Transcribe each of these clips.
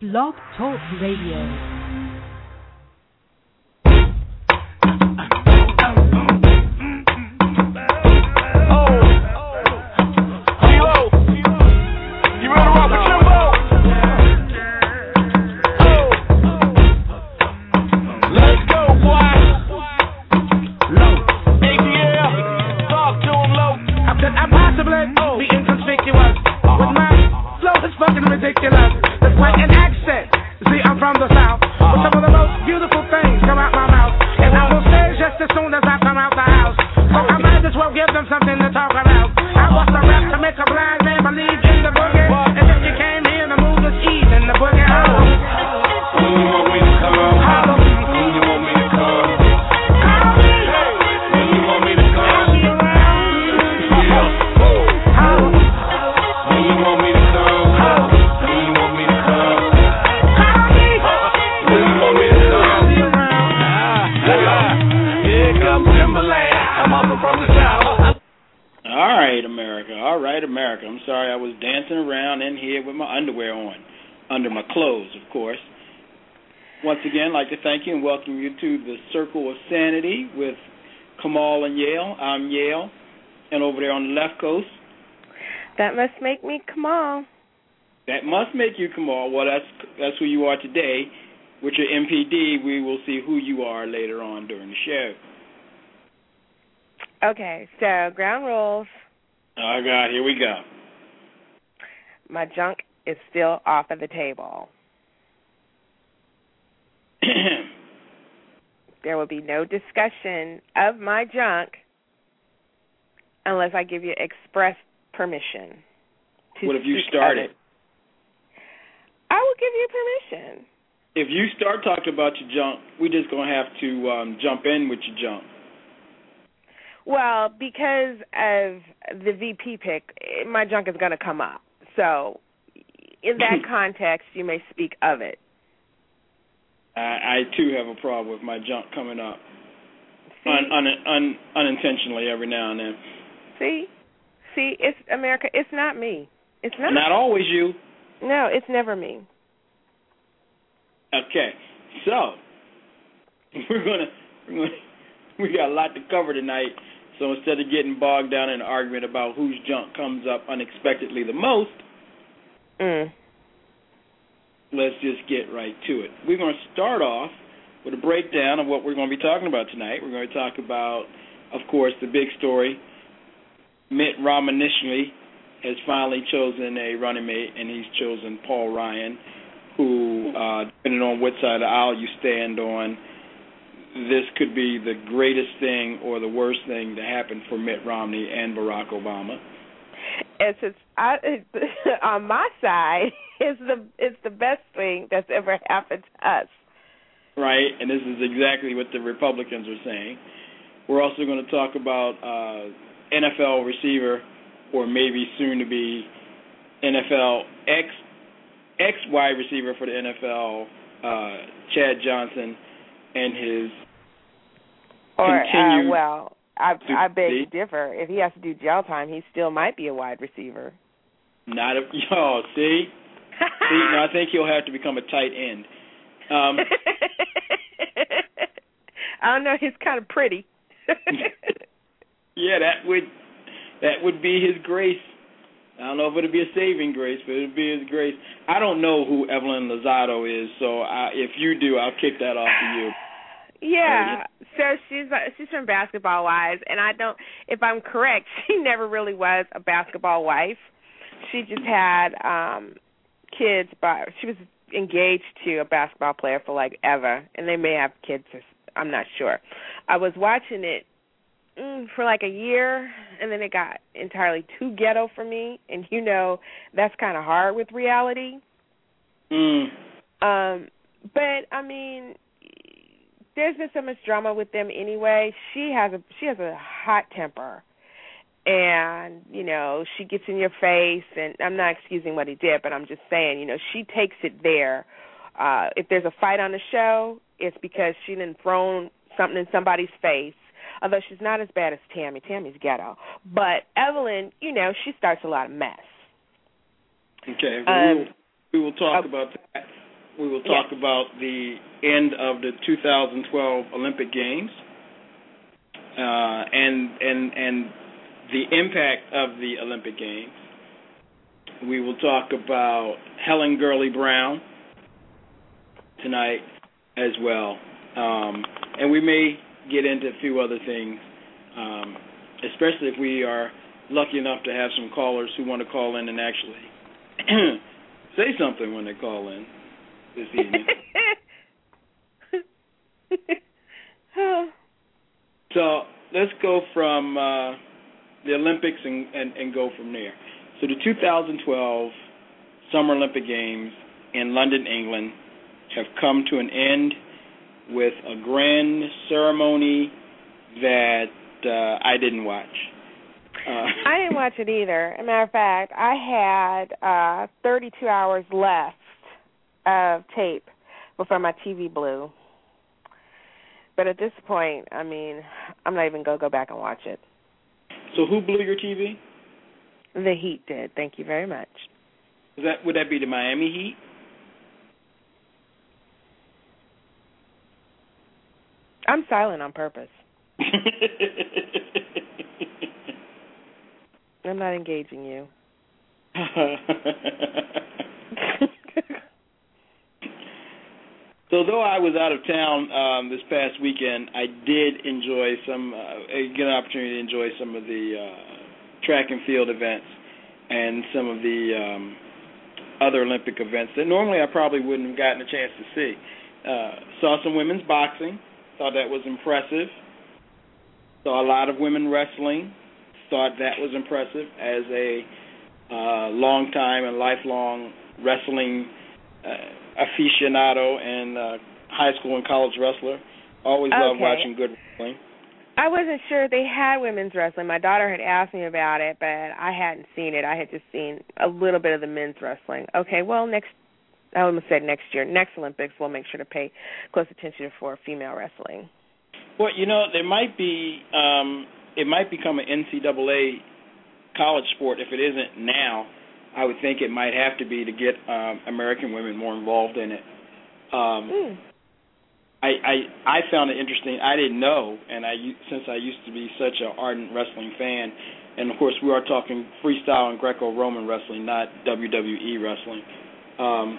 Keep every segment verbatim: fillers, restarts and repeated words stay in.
Blog Talk Radio. Thank you and welcome you to the Circle of Sanity with Kamal and Yale. I'm Yale, and over there on the left coast. That must make me Kamal. That must make you Kamal. Well, that's that's who you are today. With your M P D, we will see who you are later on during the show. Okay, so ground rules. Oh, God, here we go. My junk is still off of the table. There will be no discussion of my junk unless I give you express permission to What if you speak start of it? I will give you permission. If you start talking about your junk, we're just going to have to um, jump in with your junk. Well, because of the V P pick, my junk is going to come up. So in that context, you may speak of it. I, I, too, have a problem with my junk coming up un, un, un, unintentionally every now and then. See? See, it's America. It's not me. It's not. Not always you. No, it's never me. Okay. So, we're going to, we're gonna, we got a lot to cover tonight. So instead of getting bogged down in an argument about whose junk comes up unexpectedly the most, mm. let's just get right to it. We're going to start off with a breakdown of what we're going to be talking about tonight. We're going to talk about, of course, the big story. Mitt Romney has finally chosen a running mate, and he's chosen Paul Ryan, who, uh, depending on what side of the aisle you stand on, this could be the greatest thing or the worst thing to happen for Mitt Romney and Barack Obama. It's, it's, I, it's on my side, it's the it's the best thing that's ever happened to us. Right, and this is exactly what the Republicans are saying. We're also going to talk about uh, N F L receiver, or maybe soon to be N F L ex ex wide receiver for the N F L, uh, Chad Johnson, and his or continued. Uh, well. I, I beg to differ. If he has to do jail time, he still might be a wide receiver. Not a oh, see, see. No, I think he'll have to become a tight end. Um, I don't know. He's kind of pretty. Yeah, that would that would be his grace. I don't know if it'll be a saving grace, but it'll be his grace. I don't know who Evelyn Lozado is, so I, if you do, I'll kick that off to you. Yeah, so she's she's from Basketball Wives, and I don't, if I'm correct, she never really was a basketball wife. She just had um, kids, but she was engaged to a basketball player for like ever, and they may have kids. I'm not sure. I was watching it mm, for like a year, and then it got entirely too ghetto for me, and you know that's kind of hard with reality. Mm. Um, but I mean. There's been so much drama with them anyway. She has a she has a hot temper, and you know she gets in your face. And I'm not excusing what he did, but I'm just saying, you know, she takes it there. Uh, if there's a fight on the show, it's because she done thrown something in somebody's face. Although she's not as bad as Tammy. Tammy's ghetto, but Evelyn, you know, she starts a lot of mess. Okay, um, we, will, we will talk uh, about that. we will talk yes. about the end of the two thousand twelve Olympic Games uh, and and and the impact of the Olympic Games. We will talk about Helen Gurley Brown tonight as well, um, and we may get into a few other things, um, especially if we are lucky enough to have some callers who want to call in and actually say something when they call in this evening. So let's go from uh, the Olympics and, and, and go from there. So the two thousand twelve Summer Olympic Games in London, England, have come to an end with a grand ceremony that uh, I didn't watch. Uh, I didn't watch it either. As a matter of fact, I had uh, thirty-two hours left of tape before my T V blew. But at this point, I mean, I'm not even going to go back and watch it. So who blew your T V? The Heat did. Thank you very much. Is that would that be the Miami Heat? I'm silent on purpose. I'm not engaging you. So though I was out of town um, this past weekend, I did enjoy some, uh, get an opportunity to enjoy some of the uh, track and field events and some of the um, other Olympic events that normally I probably wouldn't have gotten a chance to see. Uh, saw some women's boxing, thought that was impressive. Saw a lot of women wrestling, thought that was impressive as a uh, long time and lifelong wrestling uh, aficionado and uh, high school and college wrestler. Always okay. loved watching good wrestling. I wasn't sure they had women's wrestling. My daughter had asked me about it, but I hadn't seen it. I had just seen a little bit of the men's wrestling. Okay, well, next, I almost said next year, next Olympics, we'll make sure to pay close attention for female wrestling. Well, you know, there might be, um, it might become an N C double A college sport. If it isn't now, I would think it might have to be to get um, American women more involved in it. Um, mm. I, I I found it interesting. I didn't know, and I since I used to be such an ardent wrestling fan, and of course we are talking freestyle and Greco-Roman wrestling, not W W E wrestling. Um,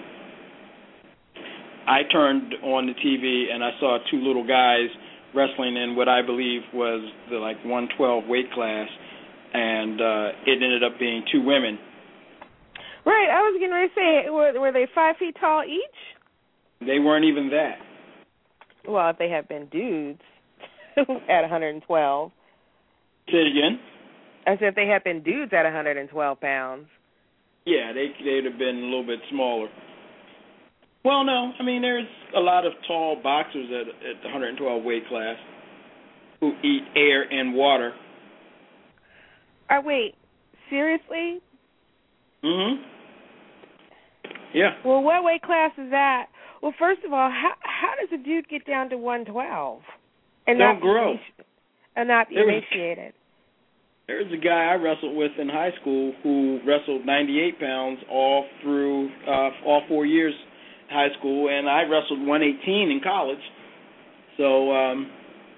I turned on the T V and I saw two little guys wrestling in what I believe was the like one twelve weight class, and uh, it ended up being two women. Right, I was getting ready to say, were, were they five feet tall each? They weren't even that. Well, if they had been dudes at one hundred twelve. Say it again? I said if they had been dudes at one hundred twelve pounds. Yeah, they, they'd have been a little bit smaller. Well, no, I mean, there's a lot of tall boxers at, at the one hundred twelve weight class who eat air and water. Oh, wait, seriously? Mm-hmm. Yeah. Well, what weight class is that? Well, first of all, how how does a dude get down to one twelve and Don't not grow be, and not be emaciated? There's a guy I wrestled with in high school who wrestled ninety-eight pounds all through uh, all four years high school, and I wrestled one eighteen in college. So um,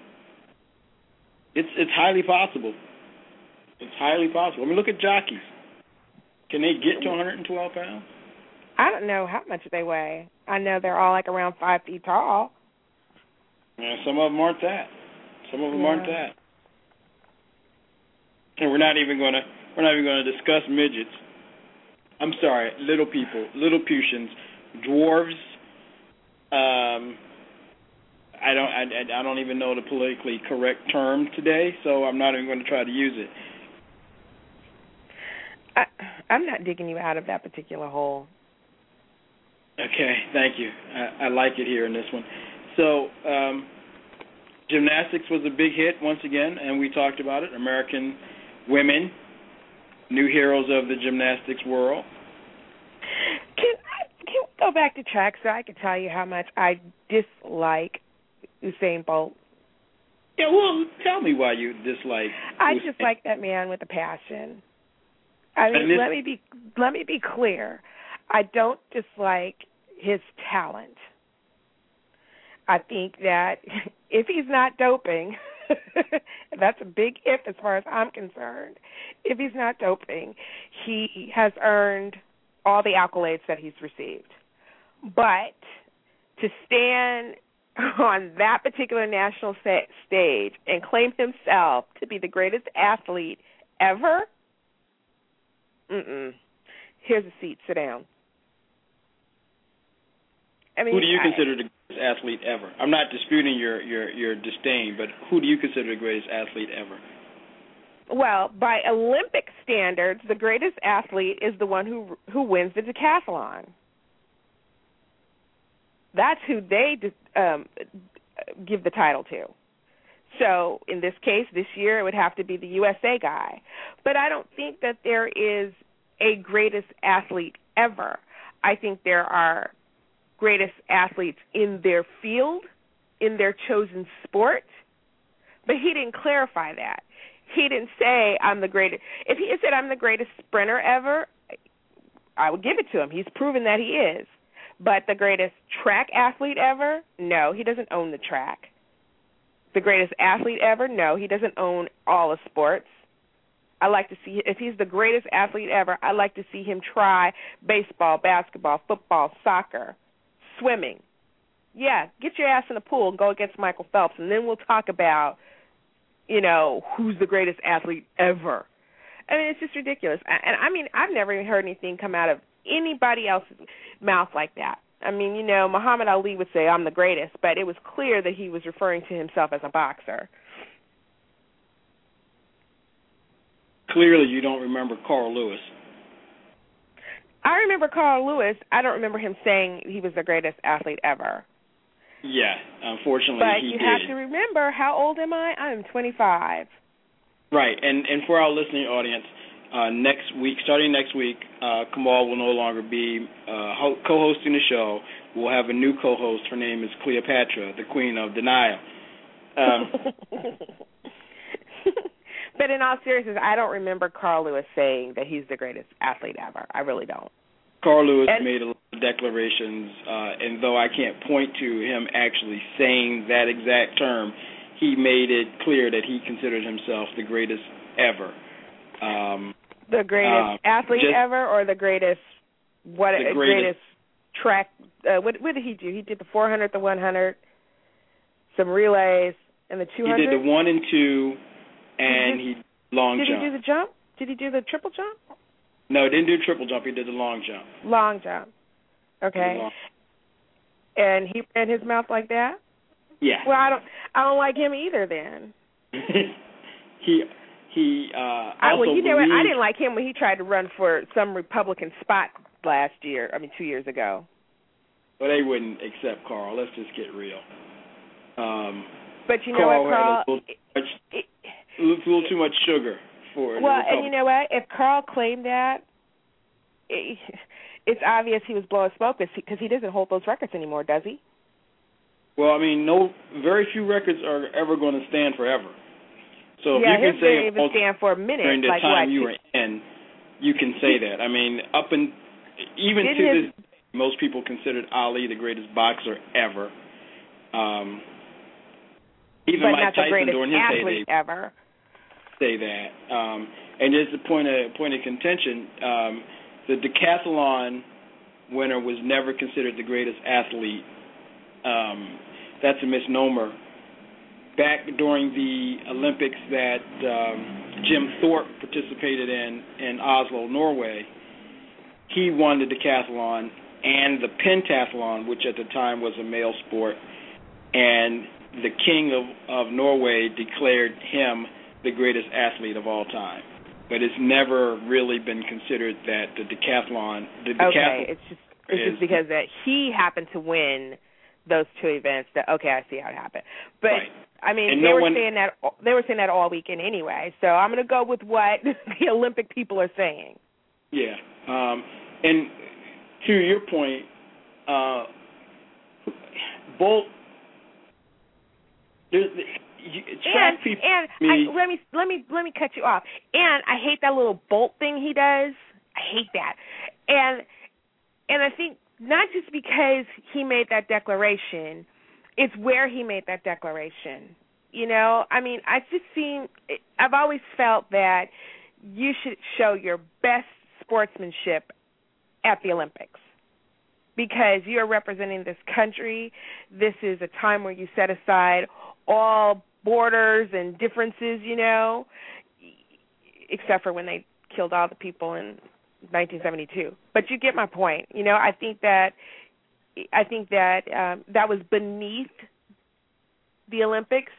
it's it's highly possible. It's highly possible. I mean, look at jockeys. Can they get to one hundred twelve pounds? I don't know how much they weigh. I know they're all like around five feet tall. Yeah, some of them aren't that. Some of them yeah. aren't that. And we're not even gonna we're not even gonna discuss midgets. I'm sorry, little people, little Lilliputians, dwarves. Um, I don't I, I don't even know the politically correct term today, so I'm not even going to try to use it. I, I'm not digging you out of that particular hole. Okay, thank you. I, I like it here in this one. So, um, gymnastics was a big hit once again, and we talked about it. American women, new heroes of the gymnastics world. Can I, can we go back to track so I can tell you how much I dislike Usain Bolt? Yeah, well, tell me why you dislike I Usain. dislike that man with a passion. I mean, this, let me be let me be clear. I don't dislike his talent. I think that if he's not doping, that's a big if as far as I'm concerned. If he's not doping, he has earned all the accolades that he's received. But to stand on that particular national sta- stage and claim himself to be the greatest athlete ever, mm-mm. Here's a seat. Sit down. I mean, who do you I, consider the greatest athlete ever? I'm not disputing your, your, your disdain, but who do you consider the greatest athlete ever? Well, by Olympic standards, the greatest athlete is the one who who wins the decathlon. That's who they um, give the title to. So in this case, this year, it would have to be the U S A guy. But I don't think that there is a greatest athlete ever. I think there are greatest athletes in their field, in their chosen sport. But he didn't clarify that. He didn't say, I'm the greatest. If he had said, I'm the greatest sprinter ever, I would give it to him. He's proven that he is. But the greatest track athlete ever? No, he doesn't own the track. The greatest athlete ever? No, he doesn't own all the sports. I like to see, if he's the greatest athlete ever, I like to see him try baseball, basketball, football, soccer, swimming. Yeah, get your ass in the pool and go against Michael Phelps, and then we'll talk about, you know, who's the greatest athlete ever. I mean, it's just ridiculous. And I mean, I've never even heard anything come out of anybody else's mouth like that. I mean, you know, Muhammad Ali would say, I'm the greatest, but it was clear that he was referring to himself as a boxer. Clearly you don't remember Carl Lewis. I remember Carl Lewis. I don't remember him saying he was the greatest athlete ever. Yeah, unfortunately but he did. But you did. have to remember, how old am I? I'm twenty-five. Right, and, and for our listening audience, uh, next week, starting next week, uh, Kamal will no longer be uh, ho- co-hosting the show. We'll have a new co-host. Her name is Cleopatra, the Queen of Denial. Um, but in all seriousness, I don't remember Carl Lewis saying that he's the greatest athlete ever. I really don't. Carl Lewis and, made a lot of declarations, uh, and though I can't point to him actually saying that exact term, he made it clear that he considered himself the greatest ever. Um, the greatest um, athlete just, ever, or the greatest what? The greatest, greatest track. Uh, what, what did he do? He did the four hundred, the one hundred, some relays, and the two hundred. He did the one and two, and did, he long did jump. Did he do the jump? Did he do the triple jump? No, he didn't do triple jump. He did the long jump. Long jump. Okay. Long. And he ran his mouth like that? Yeah. Well, I don't. I don't like him either. Then. he he. Uh, I, also well, you know believed, what? I didn't like him when he tried to run for some Republican spot last year. I mean, two years ago. But they wouldn't accept Carl. Let's just get real. Um, but you know Carl what, Carl? Had a little, much, it, a little too much sugar for. Well, and you know what? If Carl claimed that, it, it's obvious he was blowing smoke because he doesn't hold those records anymore, does he? Well, I mean, no, very few records are ever going to stand forever. So if yeah, you can his say didn't even stand for a minute. during the like time what, you were in, you can say that. I mean, up and even to his, this, most people considered Ali the greatest boxer ever. Um, even but Mike not the Tyson greatest during his athlete heyday ever. say that. Um, and just a point of point of contention, um, the decathlon winner was never considered the greatest athlete. Um, that's a misnomer. Back during the Olympics that um, Jim Thorpe participated in in Oslo, Norway, he won the decathlon and the pentathlon, which at the time was a male sport, and the king of, of Norway declared him the greatest athlete of all time. But it's never really been considered that the decathlon... The okay, decathlon it's just it's is, just because that he happened to win those two events that, okay, I see how it happened. But, right. I mean, and they no were one, saying that they were saying that all weekend anyway, so I'm going to go with what the Olympic people are saying. Yeah. Um, and to your point, uh, Bolt, there's, you, track and, people... And me, I, let me let me let me cut you off. And I hate that little bolt thing he does. I hate that. And and I think not just because he made that declaration, it's where he made that declaration. You know, I mean, I just seen, I've always felt that you should show your best sportsmanship at the Olympics because you're representing this country. This is a time where you set aside all borders and differences, you know, except for when they killed all the people in nineteen seventy-two. But you get my point. You know, I think that I think that um, that was beneath the Olympics.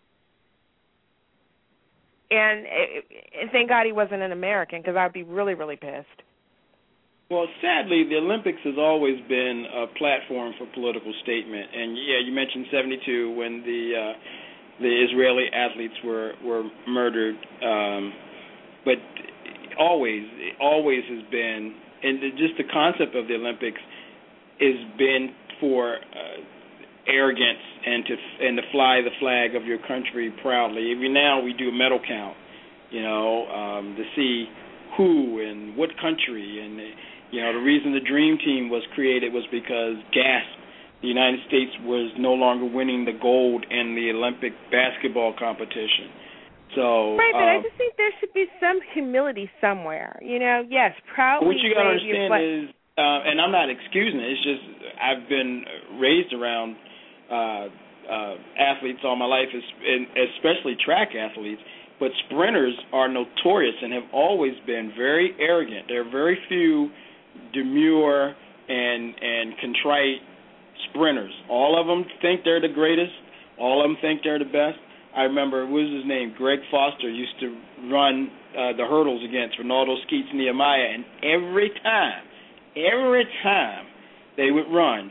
And, and thank God he wasn't an American because I'd be really, really pissed. Well, sadly, the Olympics has always been a platform for political statement. And, yeah, you mentioned seventy-two when the uh, the Israeli athletes were, were murdered. Um, but always, it always has been, and just the concept of the Olympics has been for uh, arrogance and to and to fly the flag of your country proudly. Even now we do a medal count, you know, um, to see who and what country. And, you know, the reason the Dream Team was created was because GASP, the United States, was no longer winning the gold in the Olympic basketball competition. So Right, but um, I just think there should be some humility somewhere. You know, yes, proudly what you got to wave your understand flag. is, uh, and I'm not excusing it, it's just I've been raised around Uh, uh, athletes all my life, especially track athletes, but sprinters are notorious and have always been very arrogant. There are very few demure and and contrite sprinters. All of them think they're the greatest. All of them think they're the best. I remember, what was his name? Greg Foster used to run uh, the hurdles against Ronaldo Skeets Nehemiah, and every time, every time they would run,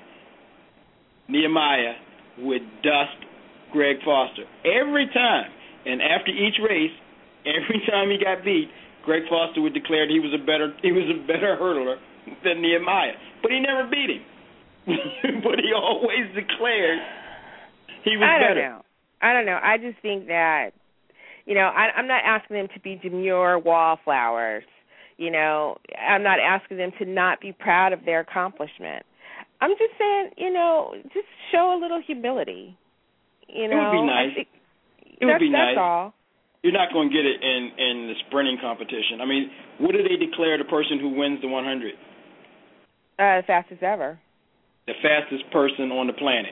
Nehemiah would dust Greg Foster every time. And after each race, every time he got beat, Greg Foster would declare he was a better he was a better hurdler than Nehemiah. But he never beat him. But he always declared he was I don't better. know. I don't know. I just think that, you know, I, I'm not asking them to be demure wallflowers. You know, I'm not asking them to not be proud of their accomplishment. I'm just saying, you know, just show a little humility. You know, it would be nice. Think, it would be that's nice. All. You're not going to get it in, in the sprinting competition. I mean, what do they declare the person who wins the one hundred? Uh, the fastest ever. The fastest person on the planet.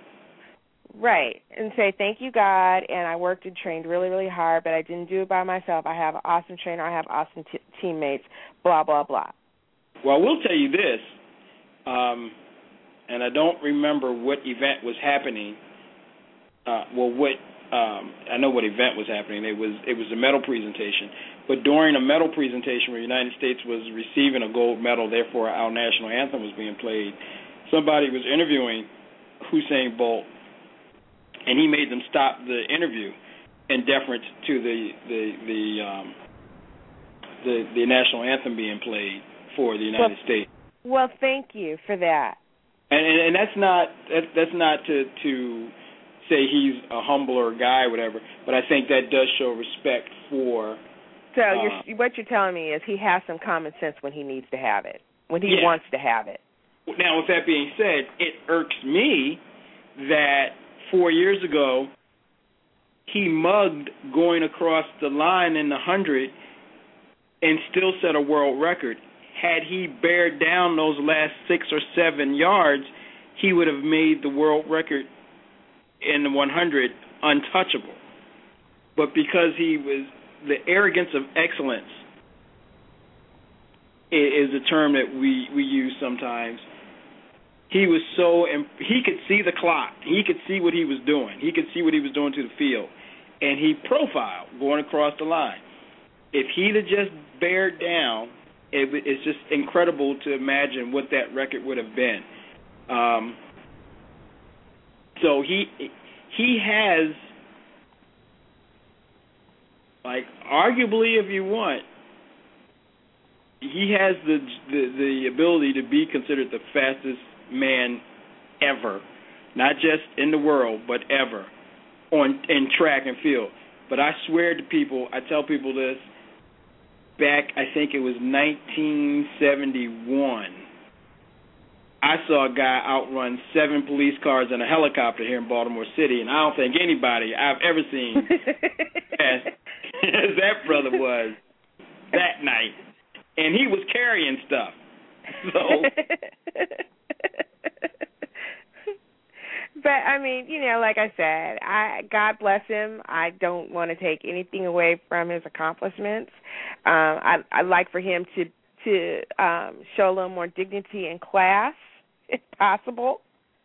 Right, and say, thank you, God, and I worked and trained really, really hard, but I didn't do it by myself. I have an awesome trainer. I have awesome t- teammates, blah, blah, blah. Well, I will tell you this. Um, and I don't remember what event was happening. Uh, well, what um, I know what event was happening. It was it was a medal presentation. But during a medal presentation where the United States was receiving a gold medal, therefore our national anthem was being played, somebody was interviewing Usain Bolt, and he made them stop the interview in deference to the the the um, the, the national anthem being played for the United well, States. Well, thank you for that. And, and, and that's not that, that's not to, to say he's a humbler guy or whatever, but I think that does show respect for. So uh, you're, what you're telling me is he has some common sense when he needs to have it, when he yeah. wants to have it. Now, with that being said, it irks me that four years ago he mugged going across the line in the hundred and still set a world record. Had he bared down those last six or seven yards, he would have made the world record in the one hundred untouchable. But because he was, the arrogance of excellence is a term that we, we use sometimes. He was so, he could see the clock. He could see what he was doing. He could see what he was doing to the field. And he profiled going across the line. If he'd have just bared down, it, it's just incredible to imagine what that record would have been. Um, so he he has, like, arguably, if you want, he has the the, the ability to be considered the fastest man ever, not just in the world, but ever, on in track and field. But I swear to people, I tell people this, back, I think it was nineteen seventy-one, I saw a guy outrun seven police cars and a helicopter here in Baltimore City, and I don't think anybody I've ever seen as, as that brother was that night. And he was carrying stuff. So, but I mean, you know, like I said, I God bless him. I don't want to take anything away from his accomplishments. Um, I I like for him to to um, show a little more dignity and class, if possible.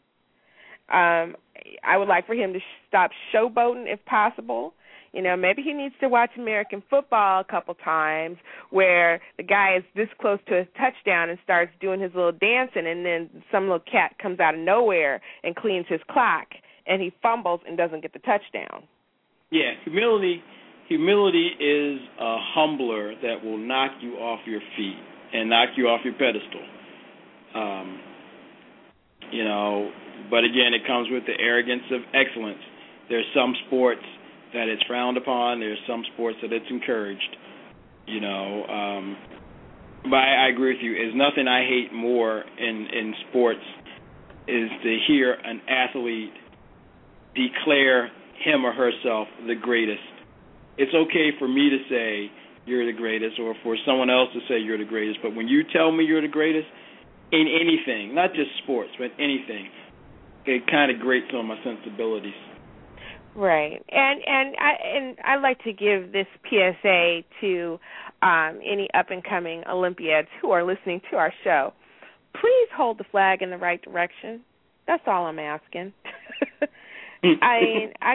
Um, I would like for him to sh- stop showboating, if possible. You know, maybe he needs to watch American football a couple times where the guy is this close to a touchdown and starts doing his little dancing, and then some little cat comes out of nowhere and cleans his clock, and he fumbles and doesn't get the touchdown. Yeah, humility humility is a humbler that will knock you off your feet and knock you off your pedestal. Um, you know, but again, it comes with the arrogance of excellence. There's some sports that it's frowned upon. There's some sports that it's encouraged. You know, um, but I, I agree with you. There's nothing I hate more in, in sports is to hear an athlete declare him or herself the greatest. It's okay for me to say you're the greatest or for someone else to say you're the greatest, but when you tell me you're the greatest in anything, not just sports, but anything, it kind of grates on my sensibilities. Right, and and I and I like to give this P S A to um, any up and coming Olympiads who are listening to our show. Please hold the flag in the right direction. That's all I'm asking. I mean, I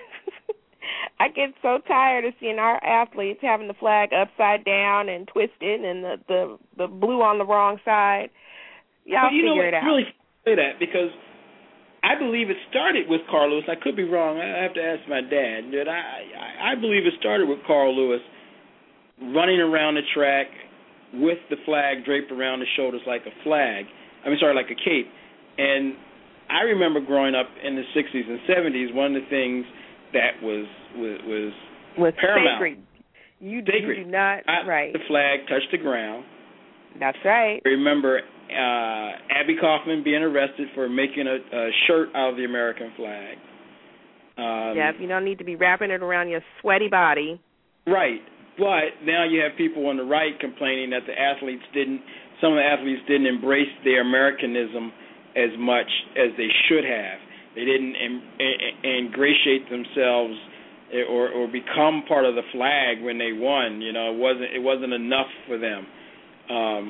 I get so tired of seeing our athletes having the flag upside down and twisted and the the, the blue on the wrong side. Y'all well, you figure know what, it out. Really say that because I believe it started with Carl Lewis. I could be wrong. I have to ask my dad. But I, I, I believe it started with Carl Lewis running around the track with the flag draped around his shoulders like a flag. I mean, sorry, like a cape. And I remember growing up in the sixties and seventies, one of the things that was was, was, was paramount. Sacred. You, sacred. you do not, I, right. The flag touched the ground. That's right. I remember uh, Abby Kaufman being arrested for making a, a shirt out of the American flag. Um, yeah, you don't need to be wrapping it around your sweaty body. Right. But now you have people on the right complaining that the athletes didn't, some of the athletes didn't embrace their Americanism as much as they should have. They didn't in, in, ingratiate themselves or, or become part of the flag when they won. You know, it wasn't it wasn't enough for them. Um,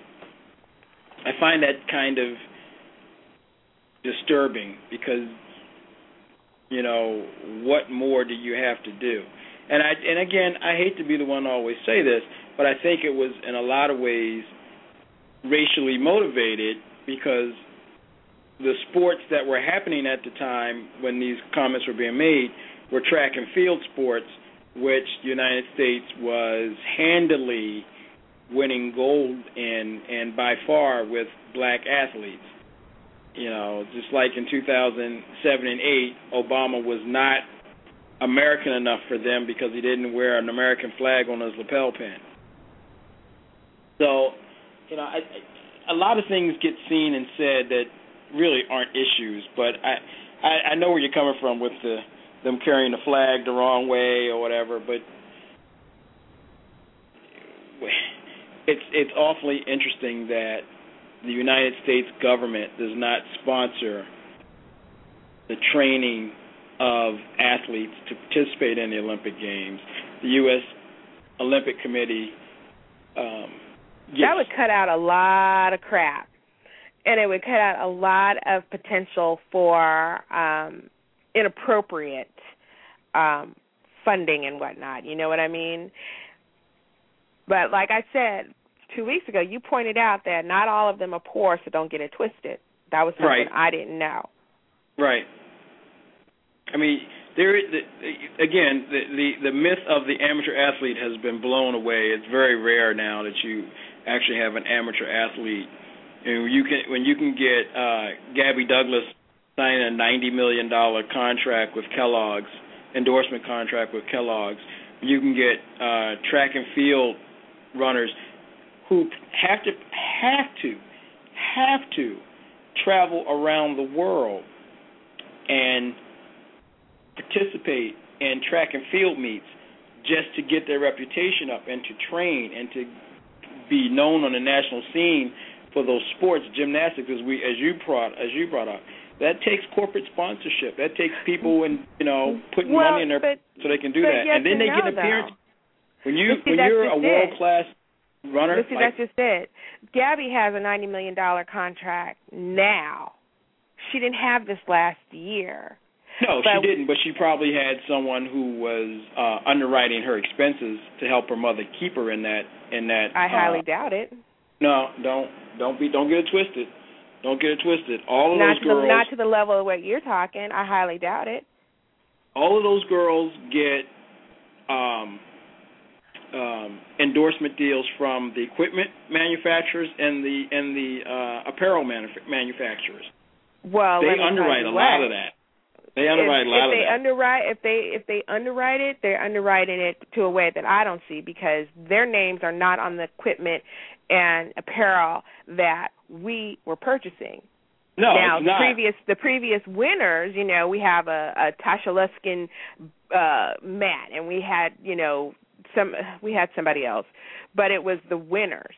I find that kind of disturbing because, you know, what more do you have to do? And I and again, I hate to be the one to always say this, but I think it was in a lot of ways racially motivated because the sports that were happening at the time when these comments were being made were track and field sports, which the United States was handily winning gold in, and by far with black athletes. You know, just like in two thousand seven and eight, Obama was not American enough for them because he didn't wear an American flag on his lapel pin. So, you know, I, I, a lot of things get seen and said that really aren't issues, but I, I, I know where you're coming from with the them carrying the flag the wrong way or whatever, but it's it's awfully interesting that the United States government does not sponsor the training of athletes to participate in the Olympic Games. The U S Olympic Committee um, gets, that would cut out a lot of crap, and it would cut out a lot of potential for um, inappropriate um, funding and whatnot. You know what I mean? But like I said two weeks ago, you pointed out that not all of them are poor, so don't get it twisted. That was something right. I didn't know. Right. I mean, there the, again, the, the the myth of the amateur athlete has been blown away. It's very rare now that you actually have an amateur athlete. And you can when you can get uh, Gabby Douglas signing a ninety million dollars contract with Kellogg's, endorsement contract with Kellogg's. You can get uh, track and field runners who have to have to have to travel around the world and participate in track and field meets just to get their reputation up and to train and to be known on the national scene for those sports, gymnastics, as we as you brought as you brought up. That takes corporate sponsorship. That takes people and you know putting well, money in their but, so they can do but that, yes and then they and get no, an appearance. Though. When you see, when you're a it. world class runner, but see, like, that's just it. Gabby has a ninety million dollar contract now. She didn't have this last year. No, but, she didn't. But she probably had someone who was uh, underwriting her expenses to help her mother keep her in that in that. I highly uh, doubt it. No, don't don't be don't get it twisted. Don't get it twisted. All of not those to girls, the, not to the level of what you're talking. I highly doubt it. all of those girls get um, um, endorsement deals from the equipment manufacturers and the and the uh, apparel manuf- manufacturers. Well, they let me underwrite tell you a lot what. of that. They underwrite if, a lot if of they that. Underwrite, if they if they underwrite it, they're underwriting it to a way that I don't see because their names are not on the equipment and apparel that we were purchasing. No, now it's the not. previous the previous winners, you know, we have a, a Tasha Luskin uh, mat, and we had you know some we had somebody else, but it was the winners.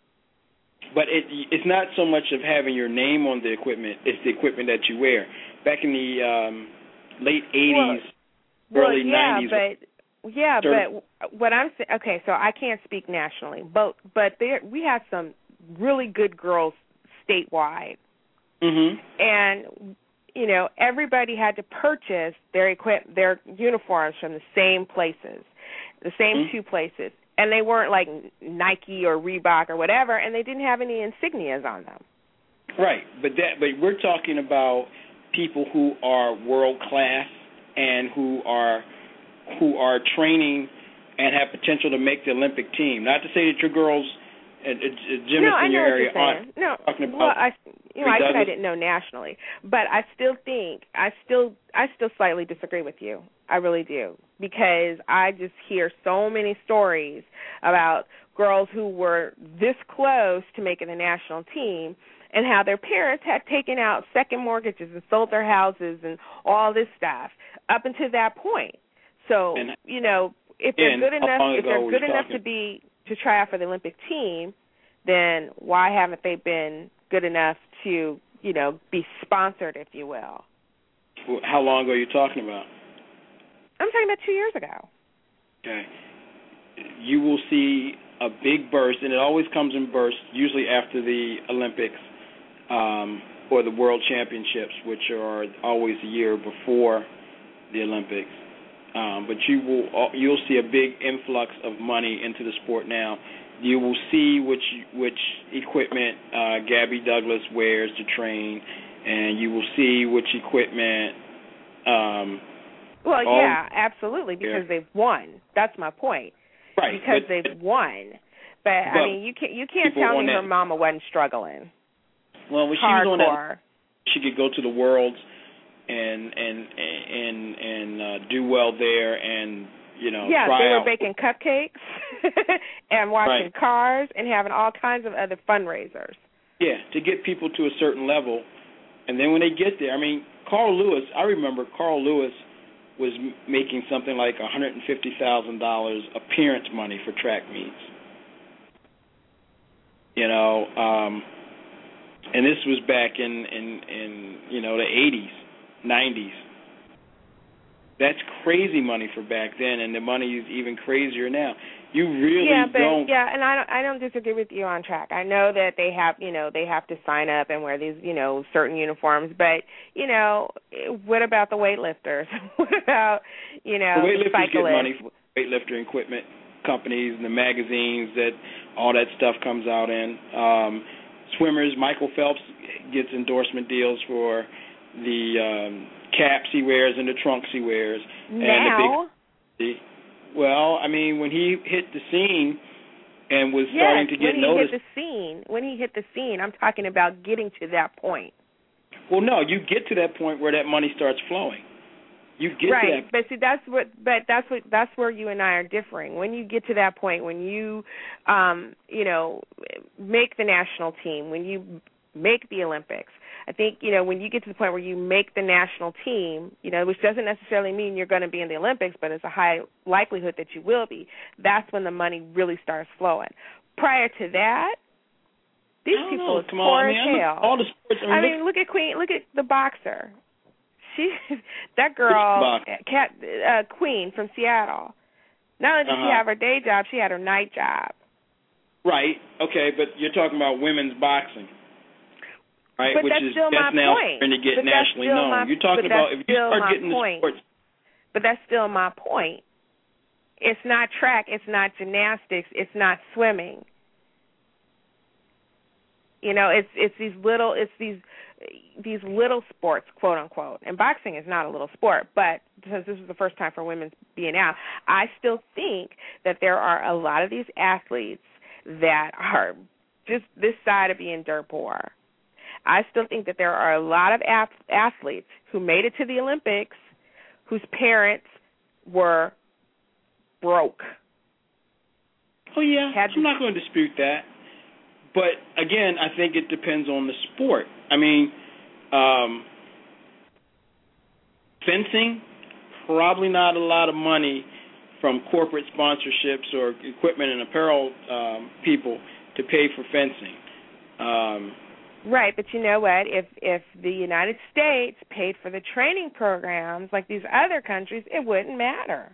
But it, it's not so much of having your name on the equipment; it's the equipment that you wear. Back in the um, late eighties, well, early well, yeah, nineties. But, yeah, but what I'm saying, okay, so I can't speak nationally, but but there we have some really good girls statewide, mm-hmm. and you know everybody had to purchase their equip their uniforms from the same places, the same mm-hmm. two places. And they weren't like Nike or Reebok or whatever, and they didn't have any insignias on them. Right, but that but we're talking about people who are world class and who are who are training and have potential to make the Olympic team. Not to say that your girls, uh, uh, gymnasts no, in your area aren't no, talking about. Well, I, you know, I said Douglas. I didn't know nationally, but I still think I still I still slightly disagree with you. I really do, because I just hear so many stories about girls who were this close to making the national team and how their parents had taken out second mortgages and sold their houses and all this stuff up until that point. So, and, you know, if they're good enough if they're good enough talking? to be to try out for the Olympic team, then why haven't they been good enough to, you know, be sponsored, if you will? How long ago are you talking about? I'm talking about two years ago. Okay. You will see a big burst, and it always comes in bursts, usually after the Olympics um, or the World Championships, which are always a year before the Olympics. Um, but you will you'll see a big influx of money into the sport now. You will see which which equipment uh, Gabby Douglas wears to train, and you will see which equipment. Um, well, all, yeah, absolutely, because yeah. they've won. That's my point. Right, because but, they've won. But, but I mean, you can't you can't tell me her that, mama wasn't struggling. Well, when she Hardcore. was on that, she could go to the Worlds and and and and uh, do well there, and you know, yeah, try they were out. baking cupcakes and washing right. cars and having all kinds of other fundraisers. Yeah, to get people to a certain level, and then when they get there, I mean, Carl Lewis. I remember Carl Lewis was making something like one hundred fifty thousand dollars appearance money for track meets. You know, um, and this was back in, in, in you know the eighties, nineties. That's crazy money for back then, and the money is even crazier now. You really yeah, but, don't. Yeah, and I don't, I don't disagree with you on track. I know that they have, you know, they have to sign up and wear these, you know, certain uniforms. But, you know, what about the weightlifters? What about, you know, the weightlifters the cyclists? get money from weightlifter equipment companies and the magazines that all that stuff comes out in. Um, swimmers, Michael Phelps gets endorsement deals for the um, caps he wears and the trunks he wears. Now? And the big, well, I mean, when he hit the scene and was yes, starting to get when he noticed. hit the scene, when he hit the scene, I'm talking about getting to that point. Well, no, you get to that point where that money starts flowing. You get right, to that. but see, that's what, but that's what, that's where you and I are differing. When you get to that point, when you, um, you know, make the national team, when you make the Olympics, I think, you know, when you get to the point where you make the national team, you know, which doesn't necessarily mean you're going to be in the Olympics, but it's a high likelihood that you will be, that's when the money really starts flowing. Prior to that, these people are poor as hell. All the sports. I mean, I mean look, look at Queen. Look at the boxer. She, that girl, Cat, uh, Queen from Seattle. Not only did uh-huh. she have her day job, she had her night job. Right. Okay, but you're talking about women's boxing, right? But Which that's is still that's my now point. starting to get but nationally known. My, you're talking about if you start getting point. the sports. But that's still my point. It's not track. It's not gymnastics. It's not swimming. You know, it's it's these little it's these these little sports, quote unquote. And boxing is not a little sport, but since this is the first time for women being out, I still think that there are a lot of these athletes that are just this side of being dirt poor. I still think that there are a lot of athletes who made it to the Olympics whose parents were broke. Oh, yeah, Had I'm not going to dispute that. But, again, I think it depends on the sport. I mean, um, fencing, probably not a lot of money from corporate sponsorships or equipment and apparel um, people to pay for fencing. Um, right, but you know what? If if the United States paid for the training programs like these other countries, it wouldn't matter.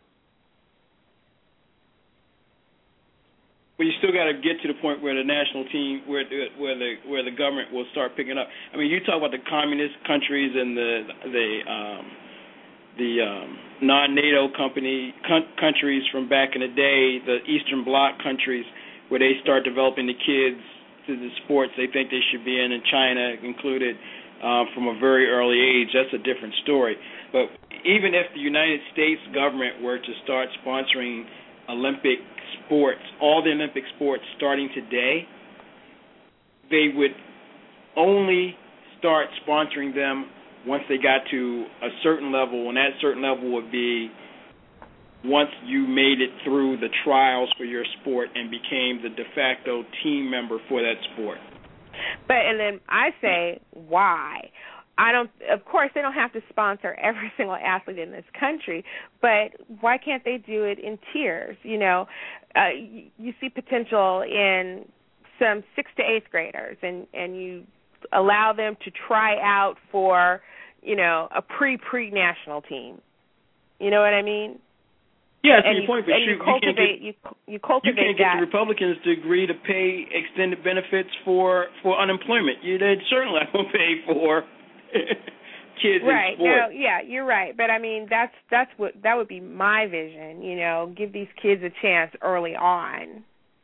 But you still got to get to the point where the national team, where the, where the where the government will start picking up. I mean, you talk about the communist countries and the the um, the um, non-NATO company con- countries from back in the day, the Eastern Bloc countries, where they start developing the kids to the sports they think they should be in, and China included, uh, from a very early age. That's a different story. But even if the United States government were to start sponsoring Olympic sports, all the Olympic sports starting today, they would only start sponsoring them once they got to a certain level, and that certain level would be once you made it through the trials for your sport and became the de facto team member for that sport. But, and then I say, why? I don't, of course, they don't have to sponsor every single athlete in this country, but why can't they do it in tiers? You know, uh, you, you see potential in some sixth to eighth graders, and, and you allow them to try out for, you know, a pre-pre-national team. You know what I mean? Yeah, that's and your you, point, but and you, you cultivate, you, can't get, you, you cultivate you can't get that. the Republicans to agree to pay extended benefits for, for unemployment. You, they're certainly not going to pay for kids right. in sport. No, yeah, you're right. But I mean, that's that's what that would be my vision. You know, give these kids a chance early on.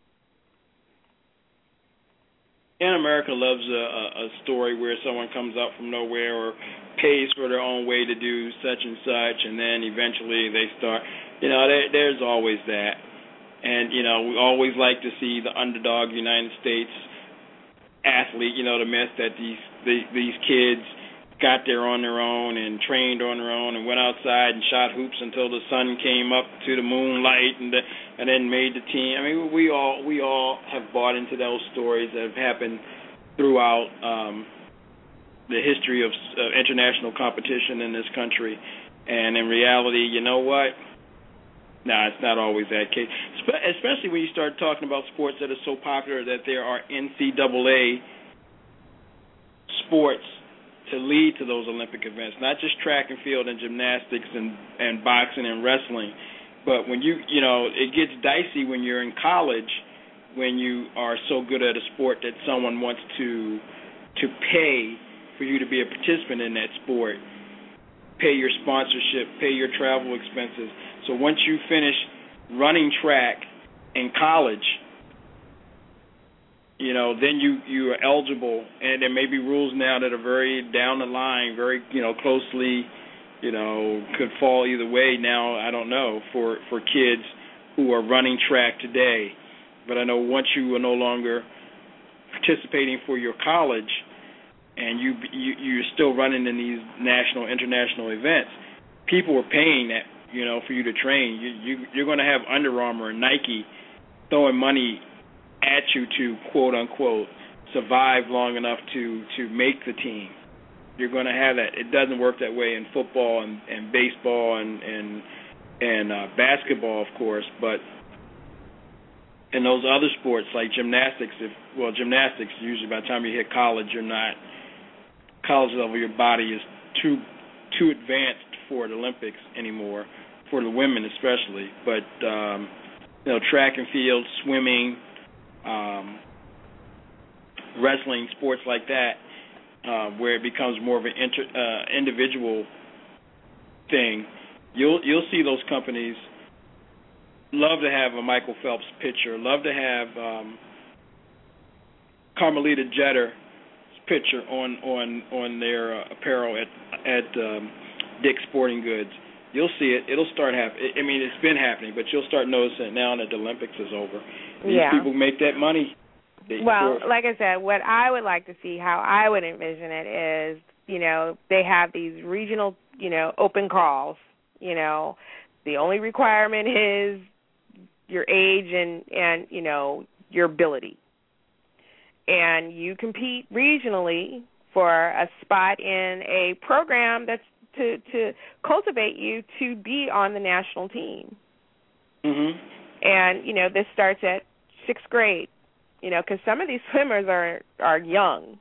And America loves a, a story where someone comes up from nowhere or pays for their own way to do such and such, and then eventually they start. You know, there, there's always that. And, you know, we always like to see the underdog United States athlete, you know, the myth that these the, these kids got there on their own and trained on their own and went outside and shot hoops until the sun came up to the moonlight and the, and then made the team. I mean, we all we all have bought into those stories that have happened throughout um, the history of uh, international competition in this country. And in reality, you know what? Nah, it's not always that case, especially when you start talking about sports that are so popular that there are N C double A sports to lead to those Olympic events, not just track and field and gymnastics and, and boxing and wrestling, but when you, you know, it gets dicey when you're in college, when you are so good at a sport that someone wants to to pay for you to be a participant in that sport, pay your sponsorship, pay your travel expenses. So once you finish running track in college, you know, then you, you are eligible, and there may be rules now that are very down the line, very, you know, closely, you know, could fall either way now, I don't know, for, for kids who are running track today. But I know once you are no longer participating for your college and you, you, you're still running in these national, international events, people are paying that, you know, for you to train. You, you, you're going to have Under Armour and Nike throwing money at you to, quote, unquote, survive long enough to, to make the team. you're going to have that. It doesn't work that way in football and, and baseball and and, and uh, basketball, of course, but in those other sports like gymnastics, if well, gymnastics usually by the time you hit college, you're not college level. Your body is too too advanced for the Olympics anymore, for the women especially. But um, you know, track and field, swimming, um, wrestling, sports like that, uh, where it becomes more of an inter, uh, individual thing. You'll you'll see those companies love to have a Michael Phelps picture, love to have um, Carmelita Jetter's picture on on on their uh, apparel at at um, Dick's Sporting Goods. You'll see it. It'll start happening. I mean, it's been happening, but you'll start noticing it now that the Olympics is over. These yeah. people make that money. They, well, like I said, what I would like to see, how I would envision it is, you know, they have these regional, you know, open calls. You know, the only requirement is your age and, and, you know, your ability. And you compete regionally for a spot in a program that's to, to cultivate you to be on the national team. Mm-hmm. And, you know, this starts at sixth grade, you know, because some of these swimmers are, are young.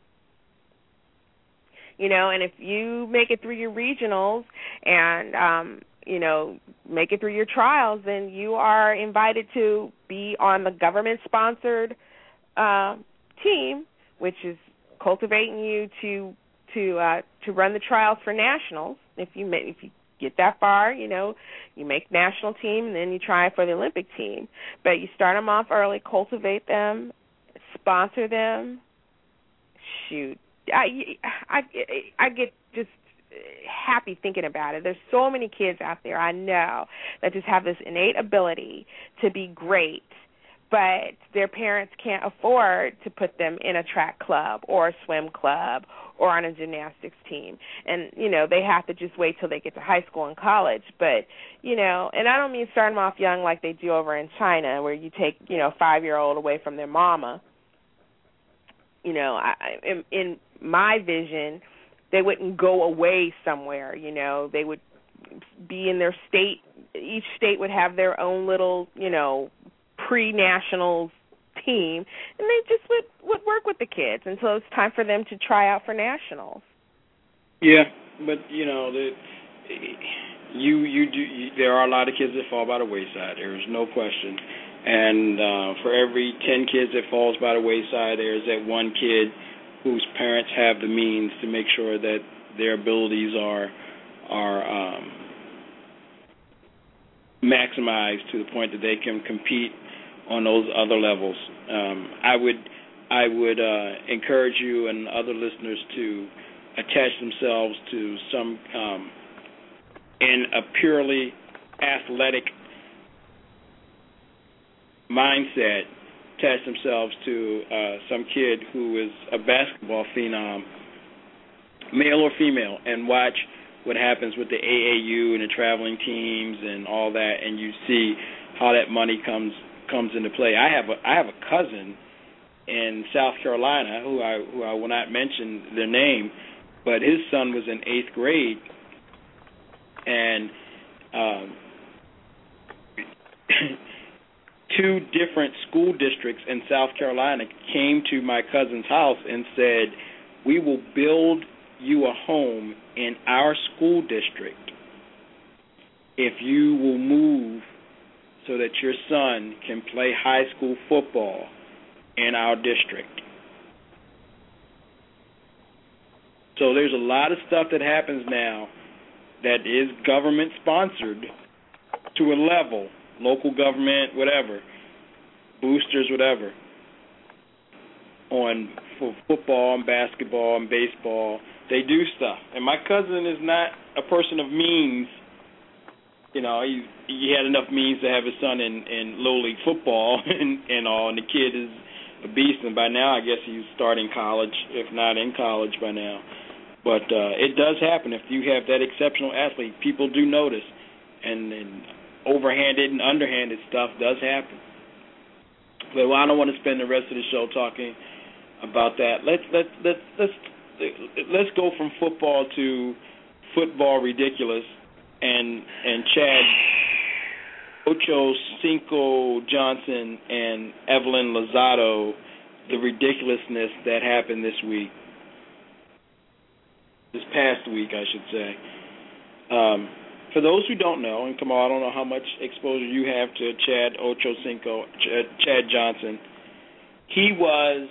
You know, and if you make it through your regionals and, um, you know, make it through your trials, then you are invited to be on the government-sponsored uh, team, which is cultivating you to to uh, to run the trials for nationals. If you make, if you get that far, you know, you make national team, and then you try for the Olympic team. But you start them off early, cultivate them, sponsor them. Shoot, I I I get just happy thinking about it. There's so many kids out there I know that just have this innate ability to be great, but their parents can't afford to put them in a track club or a swim club or on a gymnastics team. And, you know, they have to just wait till they get to high school and college. But, you know, and I don't mean starting them off young like they do over in China where you take, you know, a five-year-old away from their mama. You know, I, in, in my vision, they wouldn't go away somewhere, you know. They would be in their state. Each state would have their own little, you know, pre-nationals team, and they just would, would work with the kids until it's time for them to try out for nationals. Yeah, but, you know, the, you you do. You, there are a lot of kids that fall by the wayside. There's no question. And uh, for every ten kids that falls by the wayside, there's that one kid whose parents have the means to make sure that their abilities are are um, maximized to the point that they can compete on those other levels. Um, I would I would uh, encourage you and other listeners to attach themselves to some um, in a purely athletic mindset. Attach themselves to uh, some kid who is a basketball phenom, male or female, and watch what happens with the A A U and the traveling teams and all that, and you see how that money comes comes into play. I have a I have a cousin in South Carolina who I who I will not mention their name, but his son was in eighth grade, and um, two different school districts in South Carolina came to my cousin's house and said, "We will build you a home in our school district if you will move so that your son can play high school football in our district." So there's a lot of stuff that happens now that is government-sponsored to a level, local government, whatever, boosters, whatever, on for football and basketball and baseball. They do stuff. And my cousin is not a person of means. You know, he, he had enough means to have his son in, in low league football and, and all, and the kid is a beast, and by now I guess he's starting college, if not in college by now. But uh, it does happen. If you have that exceptional athlete, people do notice, and, and overhanded and underhanded stuff does happen. But well, I don't want to spend the rest of the show talking about that. Let's let's let's let's let's go from football to football ridiculous, and and Chad Ocho Cinco Johnson and Evelyn Lozado, the ridiculousness that happened this week, this past week, I should say. Um, for those who don't know, and Kamal, I don't know how much exposure you have to Chad Ocho Cinco, Ch- Chad Johnson. He was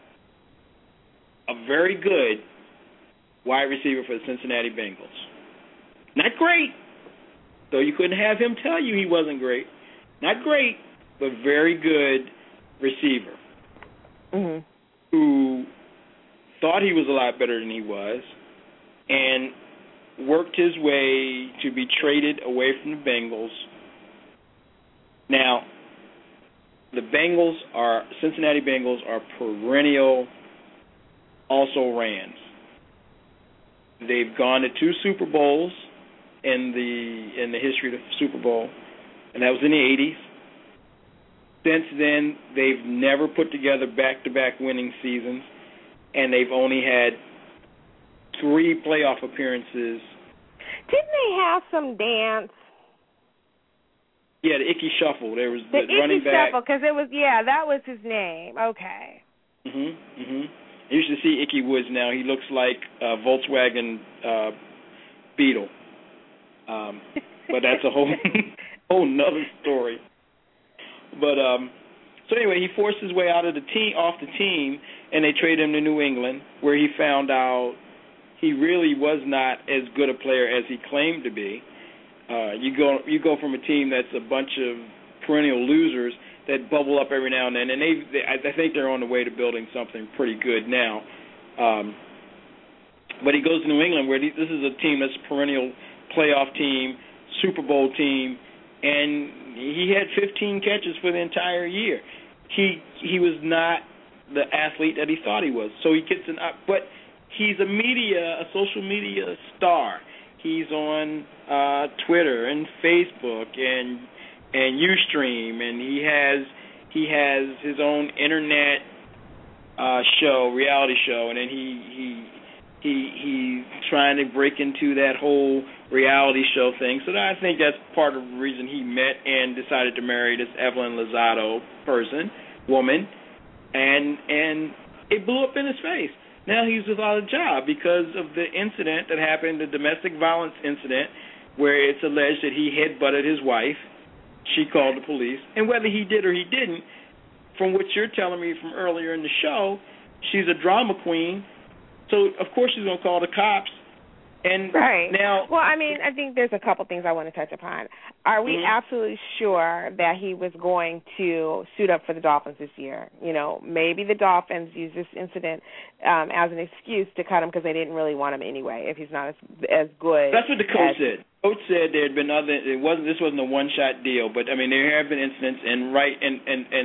a very good wide receiver for the Cincinnati Bengals. Not great, though you couldn't have him tell you he wasn't great. Not great, but very good receiver mm-hmm. who thought he was a lot better than he was and worked his way to be traded away from the Bengals. Now, the Bengals are, Cincinnati Bengals are perennial also-rans. They've gone to two Super Bowls in the in the history of the Super Bowl, and that was in the eighties. Since then, they've never put together back-to-back winning seasons, and they've only had three playoff appearances. Didn't they have some dance? Yeah, the Ickey Shuffle. There was the, the running Ickey back. Shuffle, because it was, yeah, that was his name. Okay. Mhm, mhm. You should see Ickey Woods now. He looks like a Volkswagen uh, Beetle. Um, but that's a whole whole nother story. But um, so anyway, he forced his way out of the team, off the team, and they traded him to New England, where he found out he really was not as good a player as he claimed to be. Uh, you go you go from a team that's a bunch of perennial losers that bubble up every now and then, and they, they I think they're on the way to building something pretty good now. Um, but he goes to New England, where he, this is a team that's a perennial playoff team, Super Bowl team, and he had fifteen catches for the entire year. He he was not the athlete that he thought he was. So he gets an up, but he's a media, a social media star. He's on uh, Twitter and Facebook and and Ustream, and he has he has his own internet uh, show, reality show, and then he he he he's trying to break into that whole reality show thing. So that, I think that's part of the reason he met and decided to marry this Evelyn Lozado person, woman, and and it blew up in his face. Now he's without a job because of the incident that happened, the domestic violence incident, where it's alleged that he headbutted his wife. She called the police. And whether he did or he didn't, from what you're telling me from earlier in the show, she's a drama queen. So, of course, she's going to call the cops. And right. now, well, I mean, I think there's a couple things I want to touch upon. Are we mm-hmm. absolutely sure that he was going to suit up for the Dolphins this year? You know, maybe the Dolphins used this incident um, as an excuse to cut him because they didn't really want him anyway. If he's not as as good, that's what the coach as, said. Coach said there had been other. It wasn't. This wasn't a one-shot deal, but I mean, there have been incidents, and right, and and and.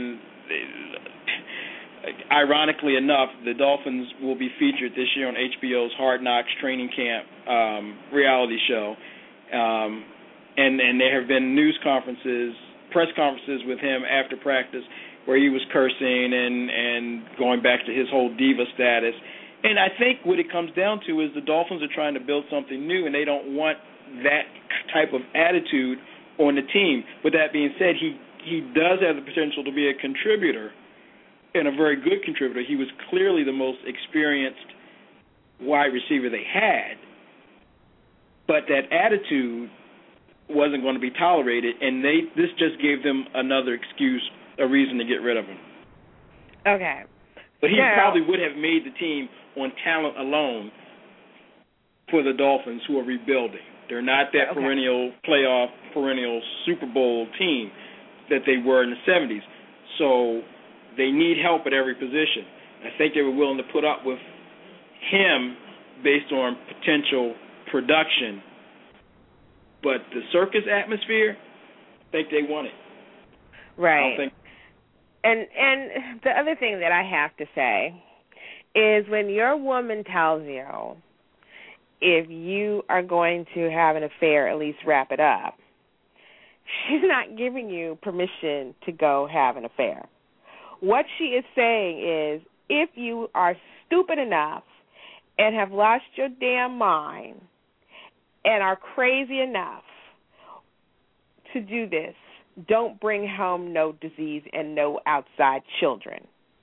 Ironically enough, the Dolphins will be featured this year on H B O's Hard Knocks Training Camp um, reality show, um, and and there have been news conferences, press conferences with him after practice, where he was cursing and and going back to his whole diva status. And I think what it comes down to is the Dolphins are trying to build something new, and they don't want that type of attitude on the team. With that being said, he he does have the potential to be a contributor. And a very good contributor. He was clearly the most experienced wide receiver they had, but that attitude wasn't going to be tolerated, and they this just gave them another excuse, a reason to get rid of him. Okay. But he yeah. probably would have made the team on talent alone for the Dolphins, who are rebuilding. They're not that okay. perennial playoff, perennial Super Bowl team that they were in the seventies. So they need help at every position. I think they were willing to put up with him based on potential production. But the circus atmosphere, I think they want it. Right. I don't think. And and the other thing that I have to say is when your woman tells you if you are going to have an affair, at least wrap it up, she's not giving you permission to go have an affair. What she is saying is, if you are stupid enough and have lost your damn mind and are crazy enough to do this, don't bring home no disease and no outside children.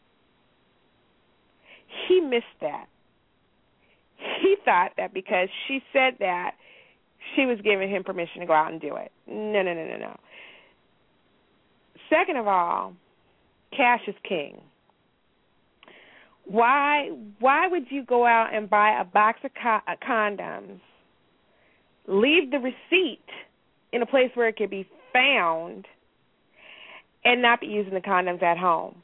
He missed that. He thought that because she said that, she was giving him permission to go out and do it. No, no, no, no, no. Second of all, cash is king. Why why would you go out and buy a box of co- condoms, leave the receipt in a place where it could be found, and not be using the condoms at home?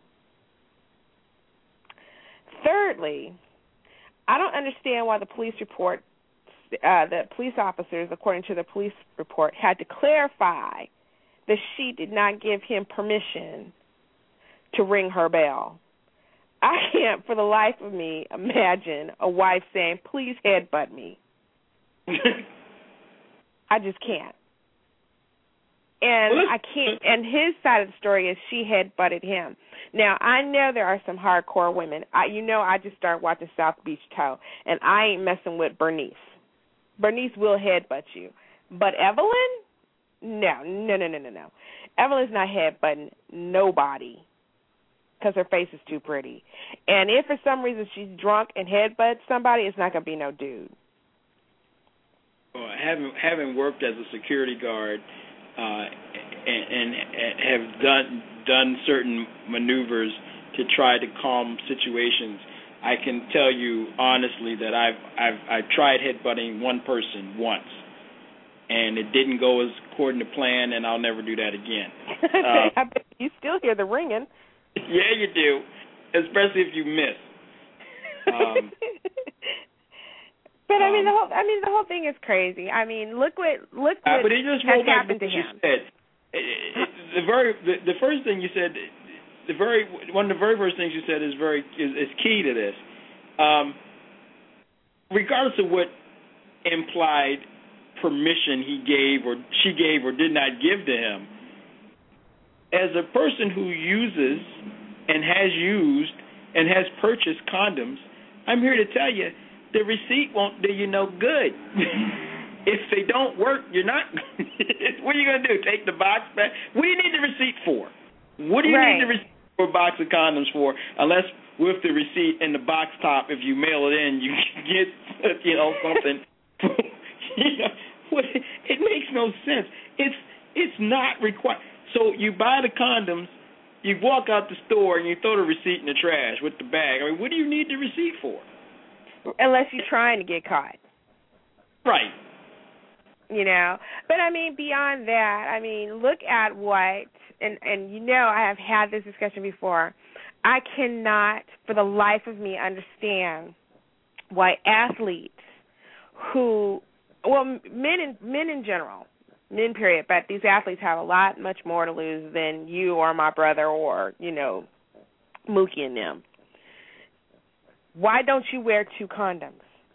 Thirdly, I don't understand why the police report, uh, the police officers, according to the police report, had to clarify that she did not give him permission to ring her bell. I can't, for the life of me, imagine a wife saying, "Please headbutt me." I just can't. And well, I can't. And his side of the story is she headbutted him. Now, I know there are some hardcore women. I, you know, I just started watching South Beach Toe, and I ain't messing with Bernice. Bernice will headbutt you. But Evelyn? No, no, no, no, no, no. Evelyn's not headbutting nobody because her face is too pretty. And if for some reason she's drunk and headbutts somebody, it's not going to be no dude. Well, having, having worked as a security guard, Uh, and, and, and have done done certain maneuvers to try to calm situations, I can tell you honestly that I've I've I've tried headbutting one person once, and it didn't go as according to plan, and I'll never do that again. Uh, I bet you still hear the ringing. Yeah, you do, especially if you miss. Um, But I mean the whole I mean the whole thing is crazy. I mean look what look what uh, but it just has happened to you him. Said. It, it, the very the, the first thing you said, the very one of the very first things you said is very is, is key to this. Um, regardless of what implied permission he gave or she gave or did not give to him, as a person who uses and has used and has purchased condoms, I'm here to tell you, the receipt won't do you no good. If they don't work, you're not. What are you going to do? Take the box back? What do you need the receipt for? What do you right. need the receipt for a box of condoms for? Unless with the receipt in the box top, if you mail it in, you get you know something. You know, it makes no sense. It's it's not required. So you buy the condoms, you walk out the store, and you throw the receipt in the trash with the bag. I mean, what do you need the receipt for? Unless you're trying to get caught. Right. You know. But, I mean, beyond that, I mean, look at what, and, and you know I have had this discussion before, I cannot, for the life of me, understand why athletes who, well, men in, men in general, men period, but these athletes have a lot much more to lose than you or my brother or, you know, Mookie and them. Why don't you wear two condoms?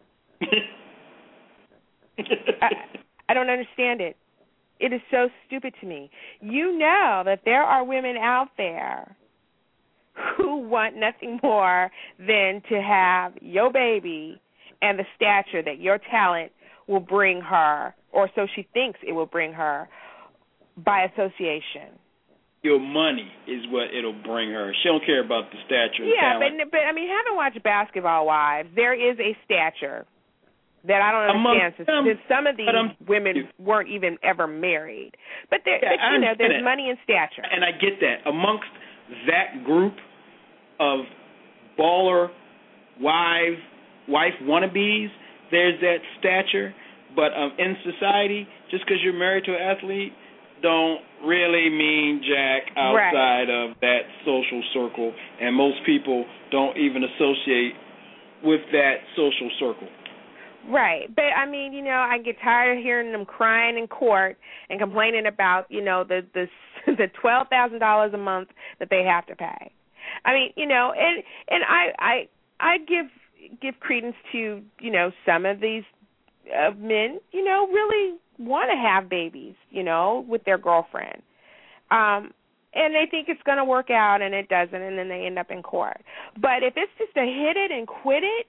I, I don't understand it. It is so stupid to me. You know that there are women out there who want nothing more than to have your baby and the stature that your talent will bring her, or so she thinks it will bring her, by association. Your money is what it'll bring her. She don't care about the stature and yeah, talent. but, but, I mean, having watched Basketball Wives, there is a stature that I don't understand. Among, since some of these women weren't even ever married. But, there, yeah, but you know, there's that. money and stature. And I get that. Amongst that group of baller, wife, wife wannabes, there's that stature. But um, in society, just because you're married to an athlete, don't really mean jack outside right. of that social circle, and most people don't even associate with that social circle. Right, but I mean, you know, I get tired of hearing them crying in court and complaining about, you know, the the the twelve thousand dollars a month that they have to pay. I mean, you know, and and I I I give give credence to, you know, some of these uh, men, you know, really want to have babies, you know, with their girlfriend. Um, and they think it's going to work out, and it doesn't, and then they end up in court. But if it's just a hit it and quit it,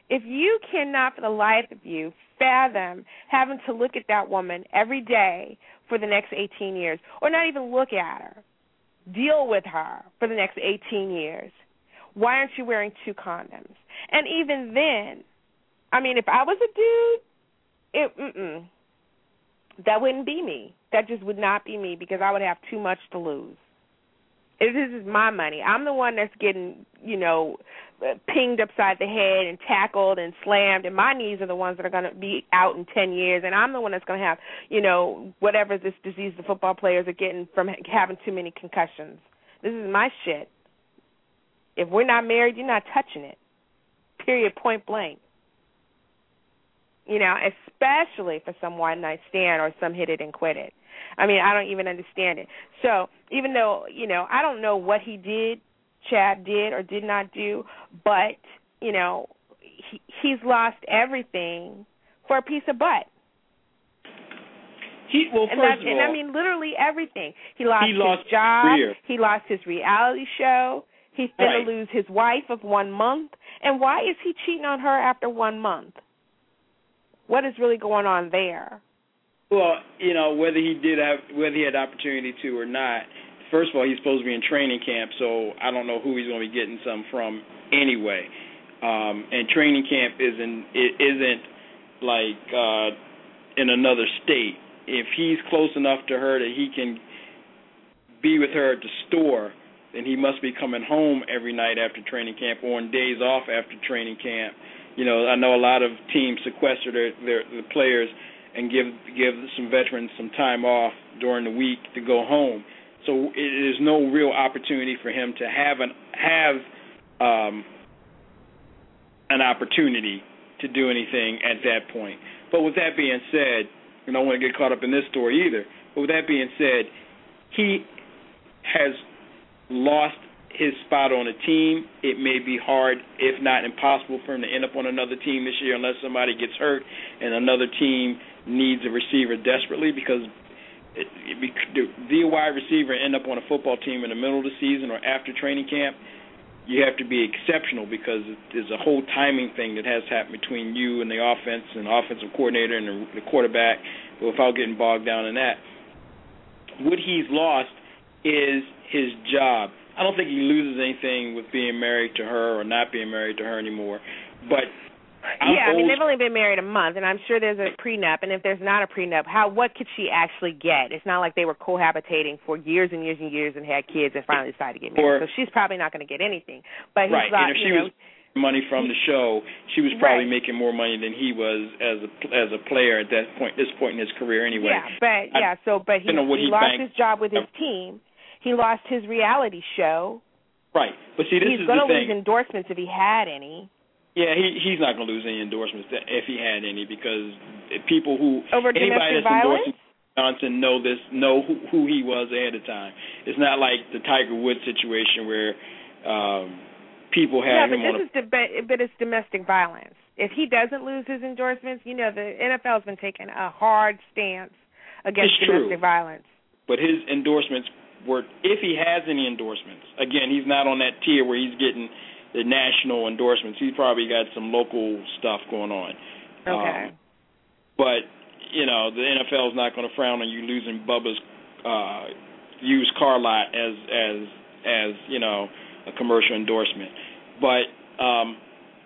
If you cannot for the life of you fathom having to look at that woman every day for the next eighteen years, or not even look at her, deal with her for the next eighteen years, why aren't you wearing two condoms? And even then, I mean, if I was a dude, it, mm-mm, that wouldn't be me. That just would not be me because I would have too much to lose. This is my money. I'm the one that's getting, you know, pinged upside the head and tackled and slammed, and my knees are the ones that are going to be out in ten years, and I'm the one that's going to have, you know, whatever this disease the football players are getting from having too many concussions. This is my shit. If we're not married, you're not touching it, period, point blank. You know, especially for some one-night stand or some hit it and quit it. I mean, I don't even understand it. So even though, you know, I don't know what he did, Chad did or did not do, but, you know, he, he's lost everything for a piece of butt. He, well, and first of and all, I mean literally everything. He lost he his lost job. career. He lost his reality show. He's going right. to lose his wife of one month. And why is he cheating on her after one month? What is really going on there? Well, you know, whether he did have, whether he had opportunity to or not, first of all, he's supposed to be in training camp, so I don't know who he's going to be getting some from anyway. Um, and training camp isn't, it isn't like uh, in another state. If he's close enough to her that he can be with her at the store, then he must be coming home every night after training camp or on days off after training camp. You know, I know a lot of teams sequester their, their, their players and give give some veterans some time off during the week to go home. So it is no real opportunity for him to have an have um, an opportunity to do anything at that point. But with that being said, and I don't want to get caught up in this story either, but with that being said, he has lost his spot on a team. It may be hard, if not impossible, for him to end up on another team this year unless somebody gets hurt and another team needs a receiver desperately, because it, it be, to be a wide receiver and end up on a football team in the middle of the season or after training camp, you have to be exceptional because there's a whole timing thing that has happened between you and the offense and the offensive coordinator and the, the quarterback, without getting bogged down in that. What he's lost is his job. I don't think he loses anything with being married to her or not being married to her anymore. But I'm yeah, I mean, old. they've only been married a month, and I'm sure there's a prenup. And if there's not a prenup, how what could she actually get? It's not like they were cohabitating for years and years and years and had kids and finally decided to get married. Or, so she's probably not going to get anything. But he's right, like, and if she you know, was money from the show, she was probably right. making more money than he was as a as a player at that point, this point in his career anyway. Yeah, but I, yeah, so but he, he he lost banked. his job with his team. He lost his reality show. Right, but see, this he's is going the to thing. lose endorsements if he had any. Yeah, he he's not going to lose any endorsements if he had any, because people who over anybody domestic that's violence. endorsing Johnson know this, know who, who he was ahead of time. It's not like the Tiger Woods situation where um, people have yeah, but him this on. is de- but it's domestic violence. If he doesn't lose his endorsements, you know the N F L has been taking a hard stance against it's domestic true. violence. But his endorsements were, if he has any endorsements, again, he's not on that tier where he's getting the national endorsements. He's probably got some local stuff going on. Okay. Um, but, you know, the N F L is not going to frown on you losing Bubba's uh, used car lot as, as, as, you know, a commercial endorsement. But, um,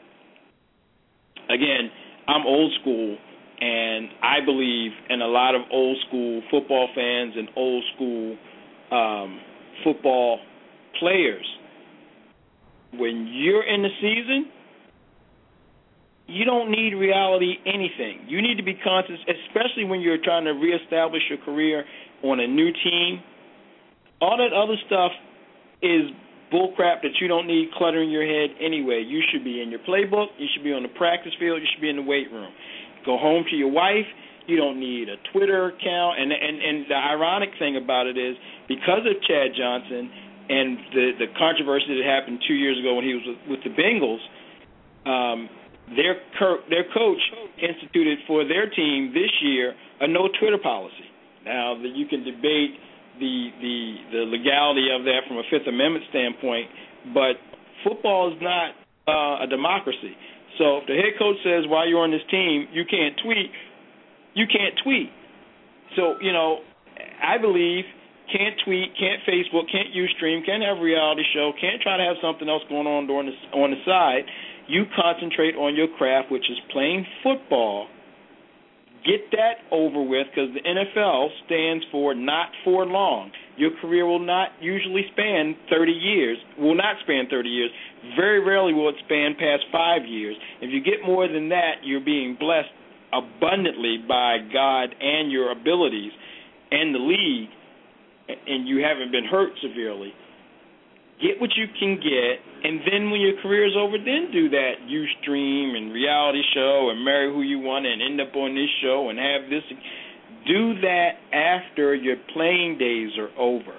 again, I'm old school, and I believe in a lot of old school football fans and old school um, football players. When you're in the season, you don't need reality anything. You need to be conscious, especially when you're trying to reestablish your career on a new team. All that other stuff is bullcrap that you don't need cluttering your head anyway. You should be in your playbook. You should be on the practice field. You should be in the weight room. Go home to your wife. You don't need a Twitter account. And and, and the ironic thing about it is, because of Chad Johnson and the, the controversy that happened two years ago when he was with, with the Bengals, um, their their coach instituted for their team this year a no Twitter policy. Now, that you can debate the, the the legality of that from a Fifth Amendment standpoint, but football is not uh, a democracy. So if the head coach says while you're on this team you can't tweet, you can't tweet. So, you know, I believe can't tweet, can't Facebook, can't Ustream, can't have a reality show, can't try to have something else going on during the, on the side. You concentrate on your craft, which is playing football. Get that over with, because the N F L stands for not for long. Your career will not usually span thirty years, will not span thirty years. Very rarely will it span past five years. If you get more than that, you're being blessed abundantly by God and your abilities and the league, and you haven't been hurt severely. Get what you can get, and then when your career is over, then do that Ustream and reality show and marry who you want and end up on this show and have this. Do that after your playing days are over.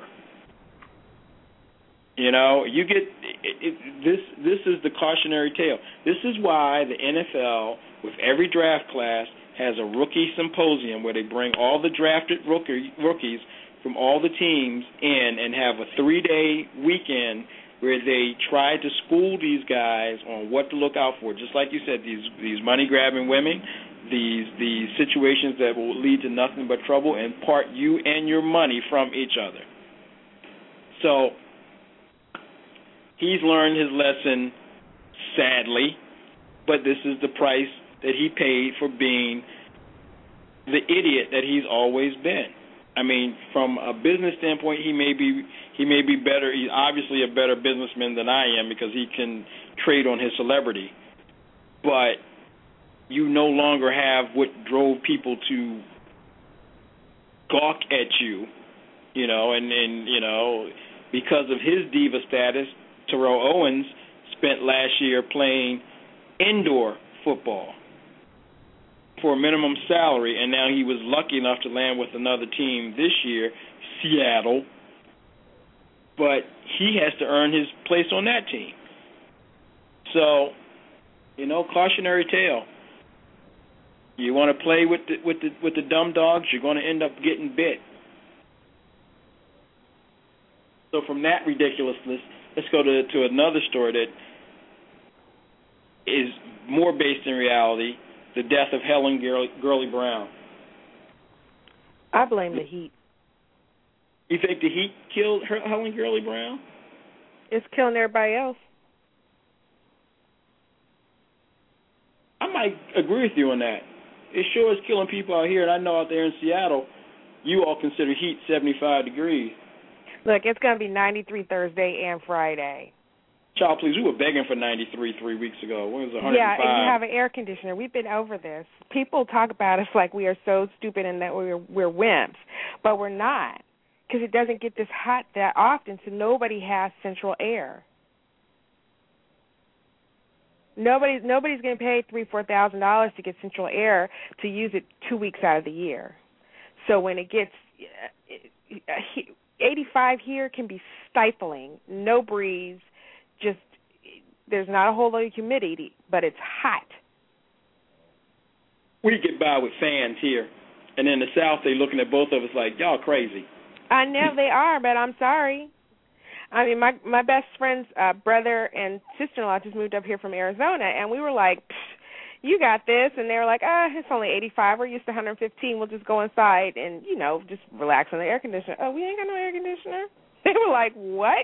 You know, you get it, it, this. This is the cautionary tale. This is why the N F L, with every draft class, has a rookie symposium where they bring all the drafted rookie, rookies from all the teams in and have a three-day weekend where they try to school these guys on what to look out for. Just like you said, these these money-grabbing women, these these situations that will lead to nothing but trouble, and part you and your money from each other. So he's learned his lesson, sadly, but this is the price that he paid for being the idiot that he's always been. I mean, from a business standpoint, he may be he may be better. He's obviously a better businessman than I am because he can trade on his celebrity. But you no longer have what drove people to gawk at you, you know, and, and you know, because of his diva status, Terrell Owens spent last year playing indoor football for a minimum salary, and now he was lucky enough to land with another team this year, Seattle, but he has to earn his place on that team. So, you know, cautionary tale. You want to play with the, with the with the dumb dogs, you're going to end up getting bit. So from that ridiculousness, let's go to to another story that is more based in reality. The death of Helen Gurley Brown. I blame the heat. You think the heat killed her, Helen Gurley Brown? It's killing everybody else. I might agree with you on that. It sure is killing people out here, and I know out there in Seattle, you all consider heat seventy-five degrees. Look, it's going to be ninety-three Thursday and Friday. Child, please, we were begging for ninety-three three weeks ago. When it was one hundred five. Yeah, and you have an air conditioner. We've been over this. People talk about us like we are so stupid and that we're we're wimps, but we're not, because it doesn't get this hot that often, so nobody has central air. Nobody's nobody's going to pay three four thousand dollars to get central air to use it two weeks out of the year. So when it gets eighty-five here, can be stifling. No breeze. Just, there's not a whole lot of humidity, but it's hot. We get by with fans here, and in the South, they're looking at both of us like, y'all crazy. I know they are, but I'm sorry. I mean, my my best friend's uh, brother and sister-in-law just moved up here from Arizona, and we were like, you got this, and they were like, ah, it's only eighty-five. We're used to one hundred fifteen. We'll just go inside and, you know, just relax on the air conditioner. Oh, we ain't got no air conditioner? They were like, what?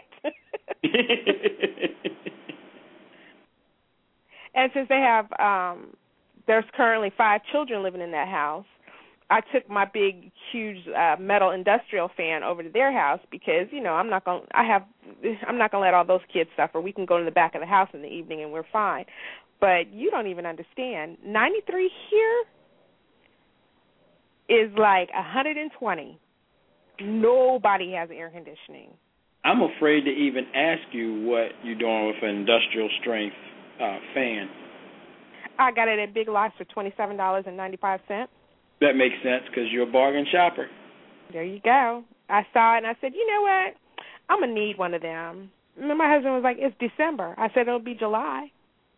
And since they have, um, there's currently five children living in that house, I took my big, huge uh, metal industrial fan over to their house because, you know, I'm not going. I have, I'm not going to let all those kids suffer. We can go to the back of the house in the evening and we're fine. But you don't even understand. ninety-three here is like one hundred twenty. Nobody has air conditioning. I'm afraid to even ask you what you're doing with an industrial strength uh, fan. I got it at Big Lots for twenty-seven dollars and ninety-five cents. That makes sense because you're a bargain shopper. There you go. I saw it and I said, you know what? I'm going to need one of them. And my husband was like, it's December. I said, it'll be July.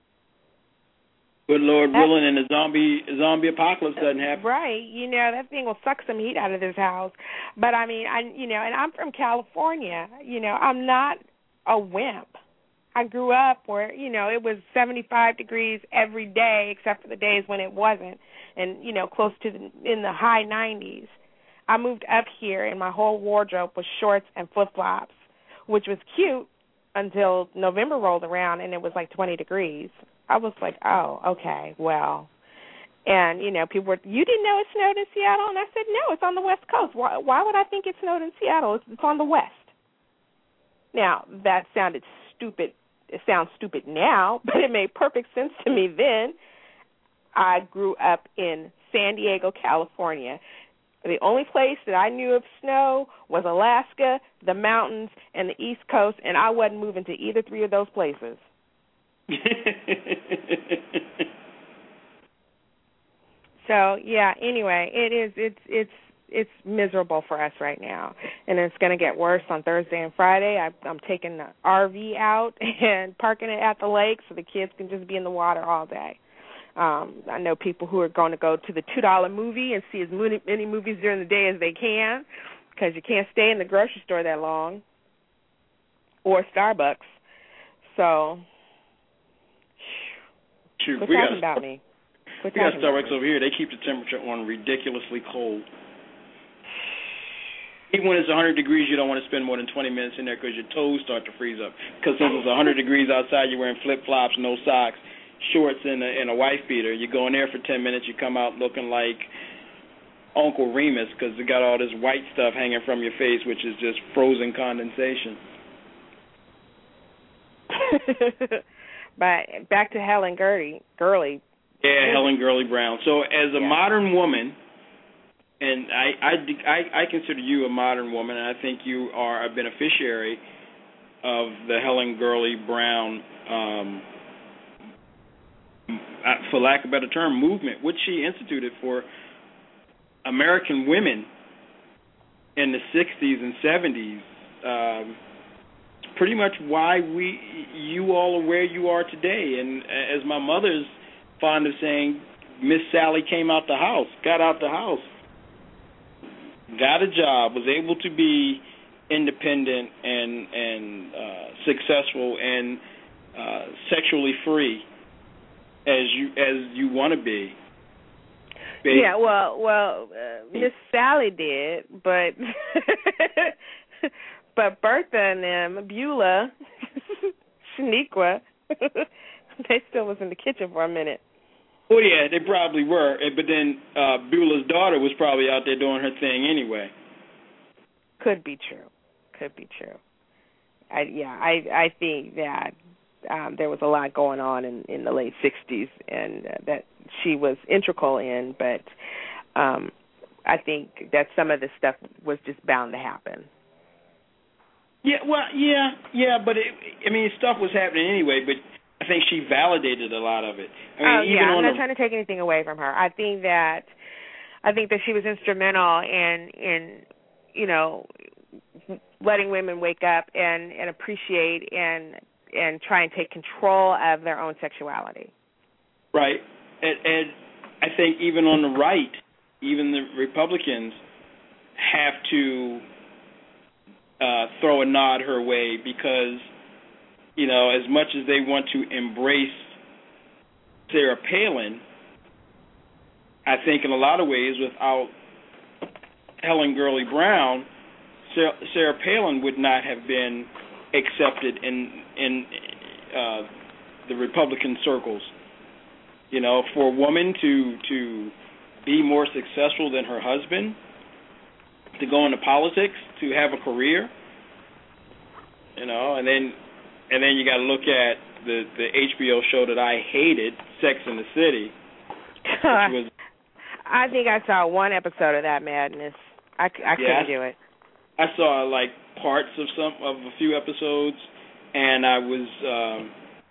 Good Lord willing, and the zombie zombie apocalypse doesn't happen. Right. You know, that thing will suck some heat out of this house. But, I mean, I you know, and I'm from California. You know, I'm not a wimp. I grew up where, you know, it was seventy-five degrees every day except for the days when it wasn't, and, you know, close to the, in the high nineties. I moved up here, and my whole wardrobe was shorts and flip-flops, which was cute until November rolled around, and it was like twenty degrees. I was like, oh, okay, well. And, you know, people were, you didn't know it snowed in Seattle? And I said, no, it's on the West Coast. Why, why would I think it snowed in Seattle? It's, it's on the West. Now, that sounded stupid. It sounds stupid now, but it made perfect sense to me then. I grew up in San Diego, California. The only place that I knew of snow was Alaska, the mountains, and the East Coast, and I wasn't moving to either three of those places. So, yeah, anyway, it is it's it's it's miserable for us right now. And it's going to get worse on Thursday and Friday. I, I'm taking the R V out and parking it at the lake so the kids can just be in the water all day. Um, I know people who are going to go to the two dollar movie and see as many, many movies during the day as they can because you can't stay in the grocery store that long or Starbucks. So, Shoot, quit we talking got about me. Quit we got talking about Starbucks me. over here. They keep the temperature on ridiculously cold. Even when it's one hundred degrees, you don't want to spend more than twenty minutes in there because your toes start to freeze up. Because since it's one hundred degrees outside, you're wearing flip-flops, no socks, shorts, and a, and a wife beater. You go in there for ten minutes, you come out looking like Uncle Remus because you got all this white stuff hanging from your face, which is just frozen condensation. But back to Helen Gurley. Gurley. Yeah, Helen Gurley Brown. So as a yeah. modern woman, and I, I, I, I consider you a modern woman, and I think you are a beneficiary of the Helen Gurley Brown, um, for lack of a better term, movement, which she instituted for American women in the sixties and seventies. Um, it's pretty much why we, you all are where you are today. And as my mother's fond of saying, Miss Sally came out the house, got out the house, got a job, was able to be independent and and uh, successful and uh, sexually free as you as you want to be. Baby. Yeah, well, well, uh, Miss Sally did, but but Bertha and them, Beulah, Shaniqua, they still was in the kitchen for a minute. Well, yeah, they probably were, but then uh, Beulah's daughter was probably out there doing her thing anyway. Could be true. Could be true. I, yeah, I I think that um, there was a lot going on in, in the late sixties, and uh, that she was integral in, but um, I think that some of this stuff was just bound to happen. Yeah, well, yeah, yeah, but it, I mean, stuff was happening anyway, but I think she validated a lot of it. I mean, oh, even yeah, I'm on not the, trying to take anything away from her. I think that I think that she was instrumental in, in you know, letting women wake up and, and appreciate and and try and take control of their own sexuality. Right. And, and I think even on the right, even the Republicans have to uh, throw a nod her way because, you know, as much as they want to embrace Sarah Palin, I think in a lot of ways without Helen Gurley Brown, Sarah Palin would not have been accepted in in uh, the Republican circles. You know, for a woman to to be more successful than her husband, to go into politics, to have a career, you know, and then and then you got to look at the the H B O show that I hated, Sex and the City, which was. I think I saw one episode of that madness. I, I couldn't yeah, do it. I saw like parts of some of a few episodes, and I was um,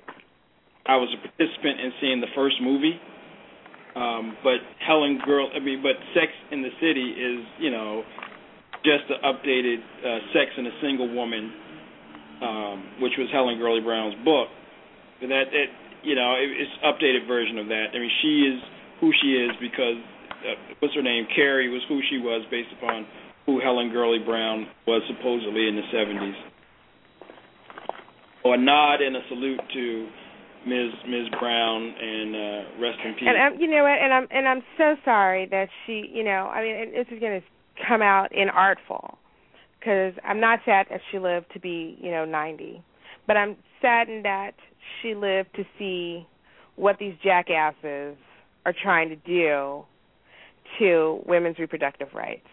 I was a participant in seeing the first movie. Um, but Helen Girl, I mean, but Sex in the City is, you know, just the updated uh, Sex and a Single Woman, um, which was Helen Gurley Brown's book. But that, it, you know, it, it's an updated version of that. I mean, she is who she is because uh, what's her name? Carrie was who she was based upon who Helen Gurley Brown was supposedly in the seventies. a nod and a salute to Miz Miz Brown, and uh, rest in peace. And um, you know what? And I'm and I'm so sorry that she, you know, I mean, this is going to come out inartful, because I'm not sad that she lived to be, you know, ninety, but I'm saddened that she lived to see what these jackasses are trying to do to women's reproductive rights.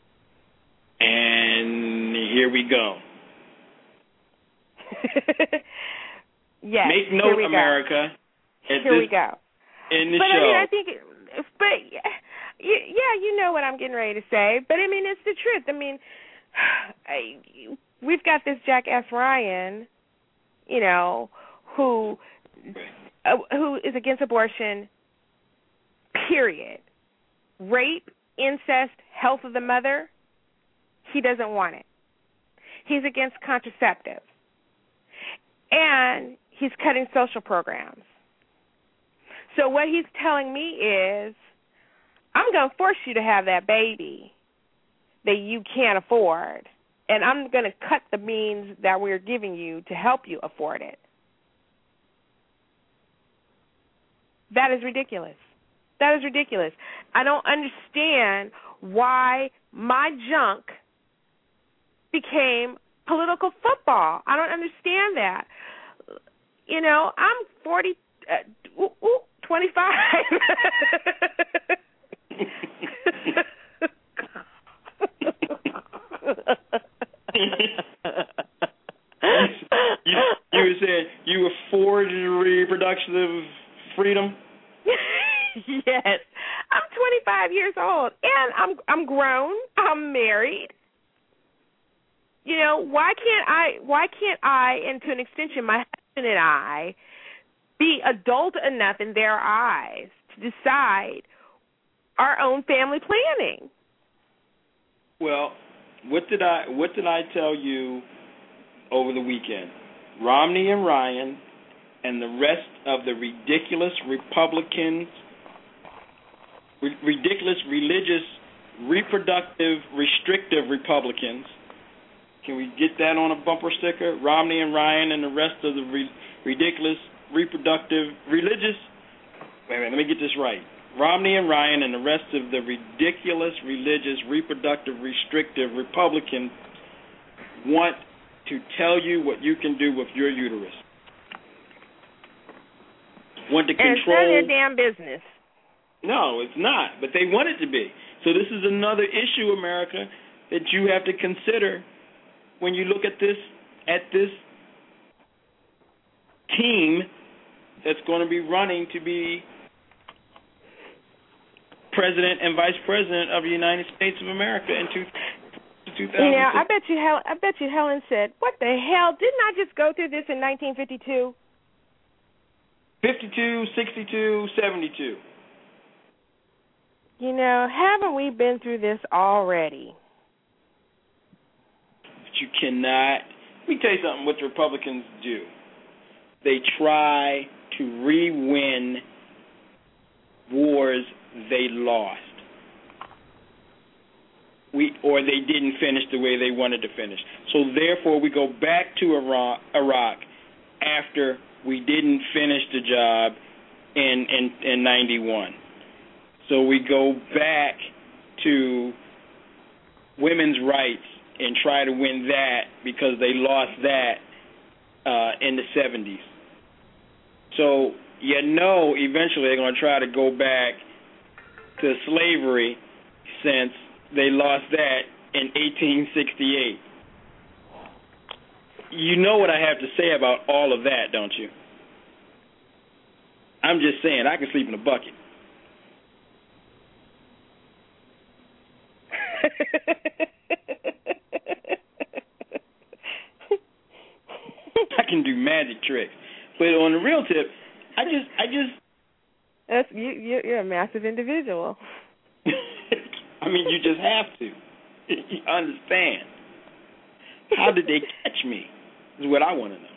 And here we go. Yes. Make note, here America. Here this, we go. In the but show. I mean, I think, but yeah, you know what I'm getting ready to say. But I mean, it's the truth. I mean, I, we've got this jackass Ryan, you know, who uh, who is against abortion. Period. Rape, incest, health of the mother. He doesn't want it. He's against contraceptives. And he's cutting social programs. So what he's telling me is, I'm going to force you to have that baby that you can't afford, and I'm going to cut the means that we're giving you to help you afford it. That is ridiculous. That is ridiculous. I don't understand why my junk became political football. I don't understand that. You know, I'm forty, uh, ooh, ooh, twenty-five. you, you were saying you afford reproductive freedom? Yes. I'm twenty-five years old, and I'm I'm grown. I'm married. You know, why can't I, why can't I, and to an extension, my husband and I, be adult enough in their eyes to decide our own family planning? Well, what did I, what did I tell you over the weekend? Romney and Ryan and the rest of the ridiculous Republicans, ridiculous religious, reproductive, restrictive Republicans. Can we get that on a bumper sticker? Romney and Ryan and the rest of the re- ridiculous, reproductive, religious. Wait a minute, let me get this right. Romney and Ryan and the rest of the ridiculous, religious, reproductive, restrictive Republicans want to tell you what you can do with your uterus. Want to control. And it's none of their damn business. No, it's not. But they want it to be. So this is another issue, America, that you have to consider when you look at this at this team that's going to be running to be president and vice president of the United States of America in two thousand. You know, I bet you, Hel- I bet you, Helen said, "What the hell? Didn't I just go through this in nineteen fifty-two?" fifty-two, sixty-two, seventy-two. You know, haven't we been through this already? But you cannot. Let me tell you something. What the Republicans do? They try to re-win wars they lost. We, or they didn't finish the way they wanted to finish. So therefore, we go back to Iraq, Iraq after we didn't finish the job in, in, in ninety-one. So we go back to women's rights and try to win that because they lost that uh, in the seventies. So you know eventually they're going to try to go back to slavery since they lost that in eighteen sixty-eight. You know what I have to say about all of that, don't you? I'm just saying, I can sleep in a bucket. I can do magic tricks. But on the real tip, I just, I just... That's, you, you're a massive individual. I mean, you just have to. You understand. How did they catch me is what I want to know.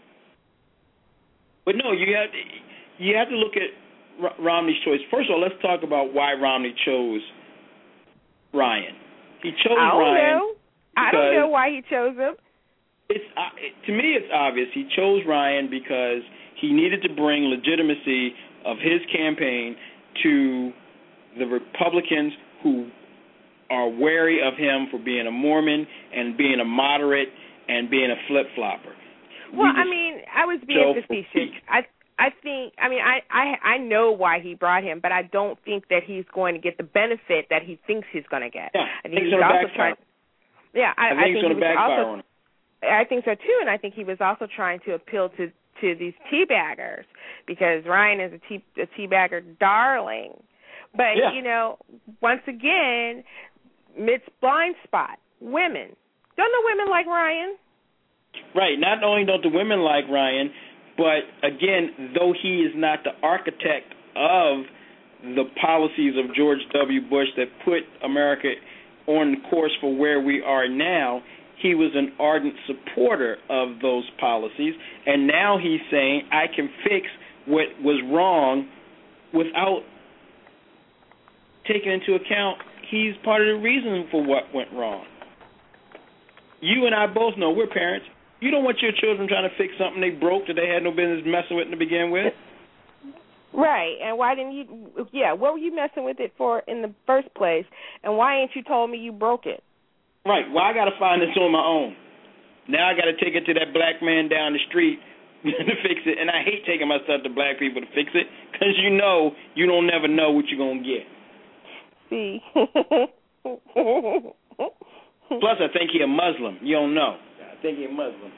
But no, you have to, you have to look at Romney's choice. First of all, let's talk about why Romney chose Ryan. He chose I don't Ryan. Know. I don't know why he chose him. it's uh, it, to me, it's obvious. He chose Ryan because he needed to bring legitimacy of his campaign to the Republicans who are wary of him for being a Mormon and being a moderate and being a flip-flopper. Well, we I mean, I was being facetious. I I think, I mean, I, I I know why he brought him, but I don't think that he's going to get the benefit that he thinks he's going to get. Yeah, I think he's he's going to also backfire. trying. Yeah, I, I think, I think he's going to backfire also, on him. I think so too, and I think he was also trying to appeal to to these teabaggers because Ryan is a tea a teabagger darling. But yeah. you know, once again, Mitt's blind spot: women. Don't the women like Ryan? Right. Not only don't the women like Ryan, but again, though he is not the architect of the policies of George W. Bush that put America on course for where we are now, he was an ardent supporter of those policies, and now he's saying, I can fix what was wrong without taking into account he's part of the reason for what went wrong. You and I both know, we're parents, you don't want your children trying to fix something they broke that they had no business messing with to begin with. Right, and why didn't you, yeah, what were you messing with it for in the first place, and why ain't you told me you broke it? Right, well, I got to find this on my own. Now I got to take it to that black man down the street to fix it, and I hate taking my stuff to black people to fix it because you know you don't never know what you're going to get. See. Plus, I think he a Muslim. You don't know. I think he a Muslim.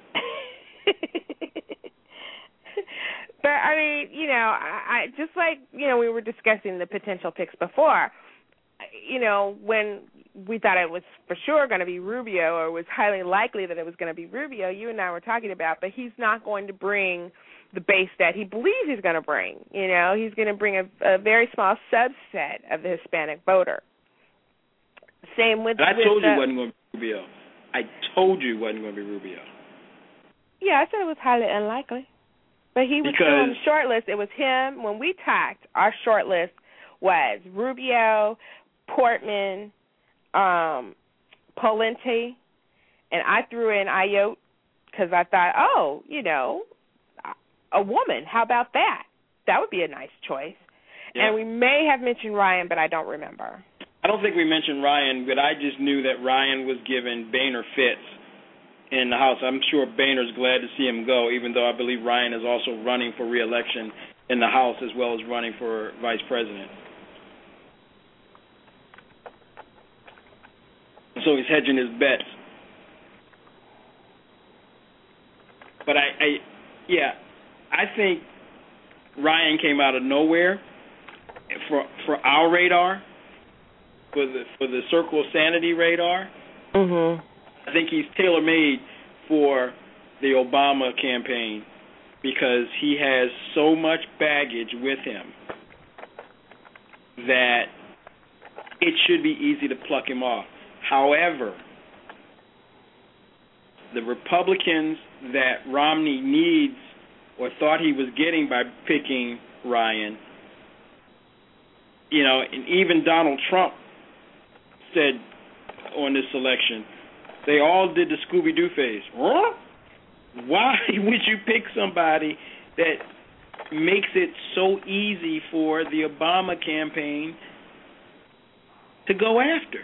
But, I mean, you know, I, I just like, you know, we were discussing the potential picks before, you know, when we thought it was for sure going to be Rubio or was highly likely that it was going to be Rubio, you and I were talking about, but he's not going to bring the base that he believes he's going to bring. You know, he's going to bring a, a very small subset of the Hispanic voter. Same with. But I with, told you uh, it wasn't going to be Rubio. I told you it wasn't going to be Rubio. Yeah, I said it was highly unlikely. But he was because, still on the short list. It was him. When we talked, our short list was Rubio, Portman, um, Pawlenty, and I threw in Ayotte because I thought, oh, you know, a woman. How about that? That would be a nice choice. Yeah. And we may have mentioned Ryan, but I don't remember. I don't think we mentioned Ryan, but I just knew that Ryan was giving Boehner fits in the House. I'm sure Boehner's glad to see him go, even though I believe Ryan is also running for re-election in the House as well as running for vice president. So he's hedging his bets. But I, I yeah, I think Ryan came out of nowhere for for our radar, for the for the Circle of Sanity radar. Mm-hmm. I think he's tailor-made for the Obama campaign because he has so much baggage with him that it should be easy to pluck him off. However, the Republicans that Romney needs or thought he was getting by picking Ryan, you know, and even Donald Trump said on this election, they all did the Scooby-Doo face. Huh? Why would you pick somebody that makes it so easy for the Obama campaign to go after?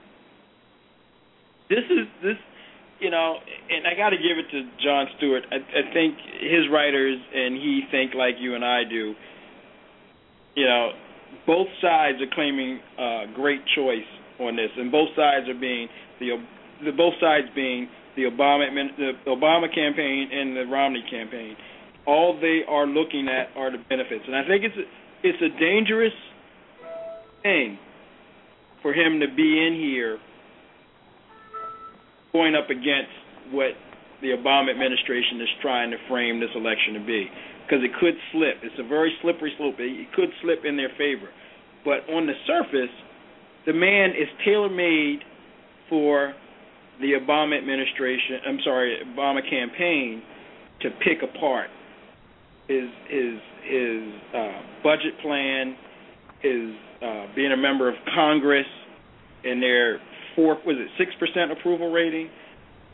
This is, this, you know, and I got to give it to Jon Stewart. I, I think his writers and he think like you and I do. You know, both sides are claiming uh, great choice on this, and both sides are being the The both sides being the Obama the Obama campaign and the Romney campaign. All they are looking at are the benefits, and I think it's a, it's a dangerous thing for him to be in here going up against what the Obama administration is trying to frame this election to be, because it could slip. It's a very slippery slope. It could slip in their favor, but on the surface, the man is tailor-made for the Obama administration, I'm sorry, Obama campaign to pick apart his his his uh, budget plan, his uh, being a member of Congress, and their four was it six percent approval rating,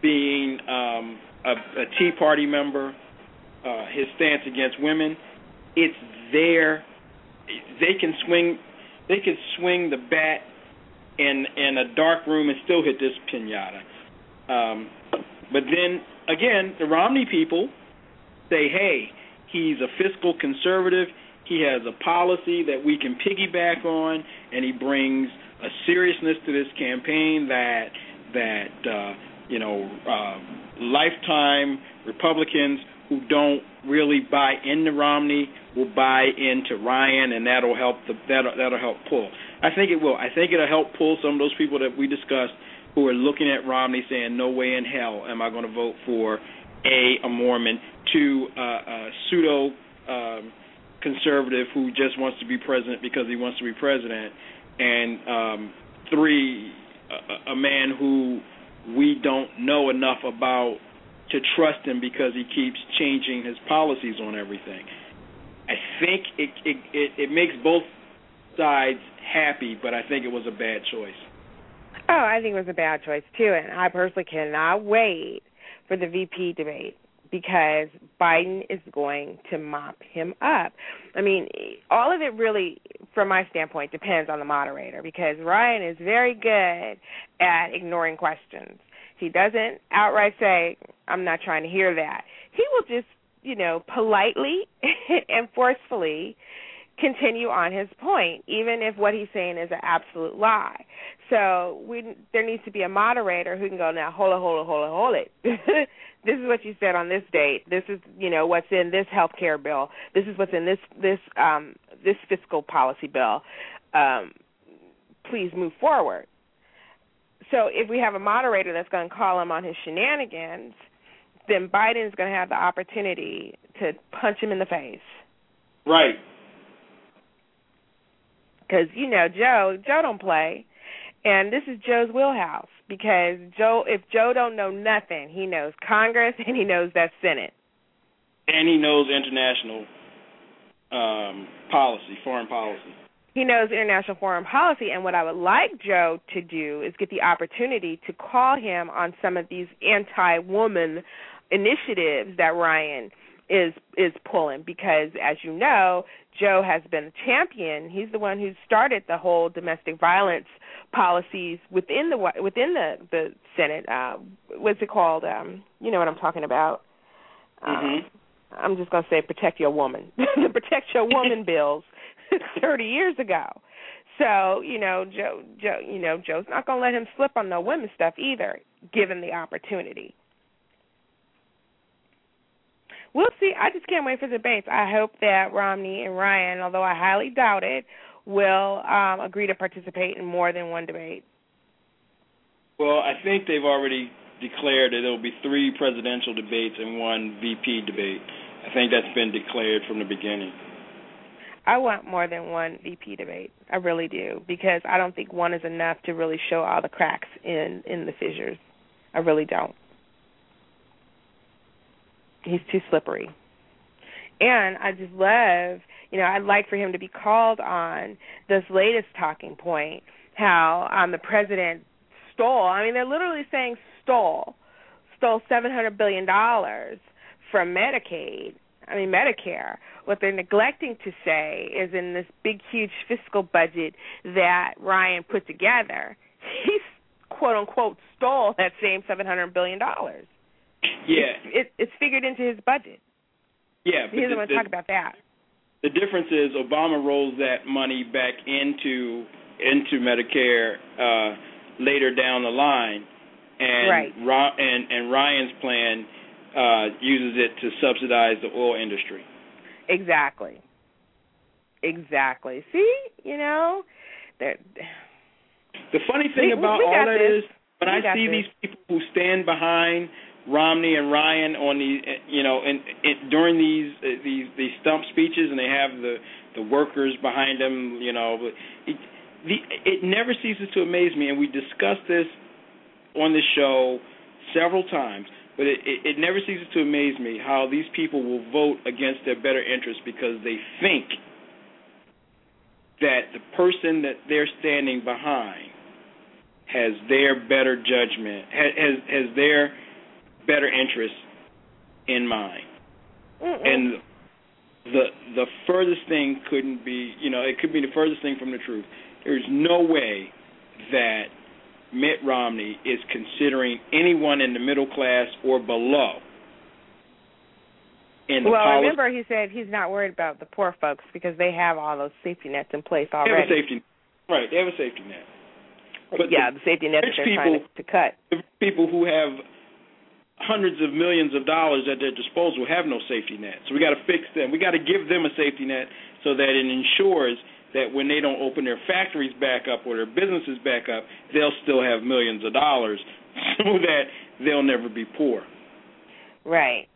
being um, a, a Tea Party member, uh, his stance against women, it's there. They can swing, they can swing the bat in in a dark room and still hit this pinata. Um, but then again, the Romney people say, hey, he's a fiscal conservative. He has a policy that we can piggyback on, and he brings a seriousness to this campaign that that uh, you know uh, lifetime Republicans who don't really buy into Romney will buy into Ryan, and that'll help the that'll, that'll help pull. I think it will. I think it'll help pull some of those people that we discussed who are looking at Romney saying, no way in hell am I going to vote for A, a Mormon, two, uh, a pseudo um, conservative who just wants to be president because he wants to be president, and um, three, a, a man who we don't know enough about to trust him because he keeps changing his policies on everything. I think it it, it, it makes both sides happy, but I think it was a bad choice. Oh, I think it was a bad choice, too, and I personally cannot wait for the V P debate because Biden is going to mop him up. I mean, all of it really, from my standpoint, depends on the moderator because Ryan is very good at ignoring questions. He doesn't outright say, I'm not trying to hear that. He will just, you know, politely and forcefully continue on his point, even if what he's saying is an absolute lie. So we, there needs to be a moderator who can go, now, hold it, hold it, hold it, hold it. This is what you said on this date. This is, you know, what's in this health care bill. This is what's in this this um, this fiscal policy bill. Um, please move forward. So if we have a moderator that's going to call him on his shenanigans, then Biden is going to have the opportunity to punch him in the face. Right. Because, you know, Joe, Joe don't play. And this is Joe's wheelhouse because Joe, if Joe don't know nothing, he knows Congress and he knows that Senate. And he knows international um, policy, foreign policy. He knows international foreign policy, and what I would like Joe to do is get the opportunity to call him on some of these anti-woman initiatives that Ryan is is pulling because, as you know, Joe has been a champion. He's the one who started the whole domestic violence policies within the within the, the Senate. Uh, what's it called? Um, you know what I'm talking about. Mm-hmm. Um, I'm just going to say protect your woman. The protect your woman bills thirty years ago. So, you know, Joe, Joe, you know, Joe's not going to let him slip on no women stuff either, given the opportunity. We'll see. I just can't wait for the debates. I hope that Romney and Ryan, although I highly doubt it, will um, agree to participate in more than one debate. Well, I think they've already declared that there will be three presidential debates and one V P debate. I think that's been declared from the beginning. I want more than one V P debate. I really do, because I don't think one is enough to really show all the cracks in, in the fissures. I really don't. He's too slippery. And I just love, you know, I'd like for him to be called on this latest talking point, how um, the president stole, I mean, they're literally saying stole, stole seven hundred billion dollars from Medicaid, I mean, Medicare. What they're neglecting to say is in this big, huge fiscal budget that Ryan put together, he, quote, unquote, stole that same seven hundred billion dollars. Yeah. It's, it, it's figured into his budget. Yeah. He doesn't want to talk about that. The difference is Obama rolls that money back into into Medicare uh, later down the line, and right. Ra- and, and Ryan's plan uh, uses it to subsidize the oil industry. Exactly. Exactly. See, you know, the funny thing we, about we all that this. is when we I see this. these people who stand behind Romney and Ryan on the, you know, and, and during these uh, these these stump speeches, and they have the, the workers behind them, you know, it, the, it never ceases to amaze me, and we discussed this on the show several times, but it, it, it never ceases to amaze me how these people will vote against their better interests because they think that the person that they're standing behind has their better judgment, has has, has their better interests in mind. Mm-mm. And the the furthest thing couldn't be, you know, it could be the furthest thing from the truth. There's no way that Mitt Romney is considering anyone in the middle class or below. In the well, policy. remember he said he's not worried about the poor folks because they have all those safety nets in place already. They have a safety, right? They have a safety net. But yeah, the, the safety net that they're people, trying to, to cut. People who have hundreds of millions of dollars at their disposal have no safety net. So we got to fix them. We got to give them a safety net so that it ensures that when they don't open their factories back up or their businesses back up, they'll still have millions of dollars so that they'll never be poor. Right.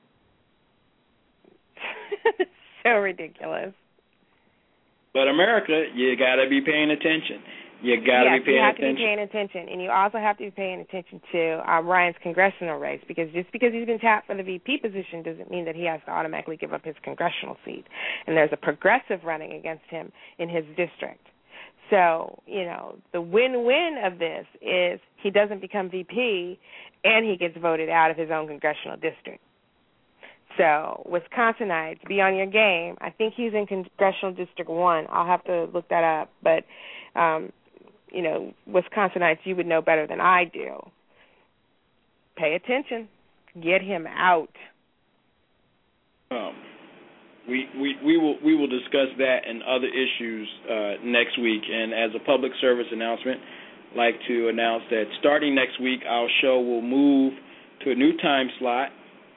So ridiculous. But America, you got to be paying attention. You got to yes, be paying you have attention. to be paying attention, and you also have to be paying attention to um, Ryan's congressional race, because just because he's been tapped for the V P position doesn't mean that he has to automatically give up his congressional seat. And there's a progressive running against him in his district. So, you know, the win-win of this is he doesn't become V P and he gets voted out of his own congressional district. So, Wisconsinites, be on your game. I think he's in Congressional District one. I'll have to look that up. But, um, you know, Wisconsinites, you would know better than I do. Pay attention. Get him out. Um, we, we, we will we will discuss that and other issues uh, next week. And as a public service announcement, I'd like to announce that starting next week, our show will move to a new time slot.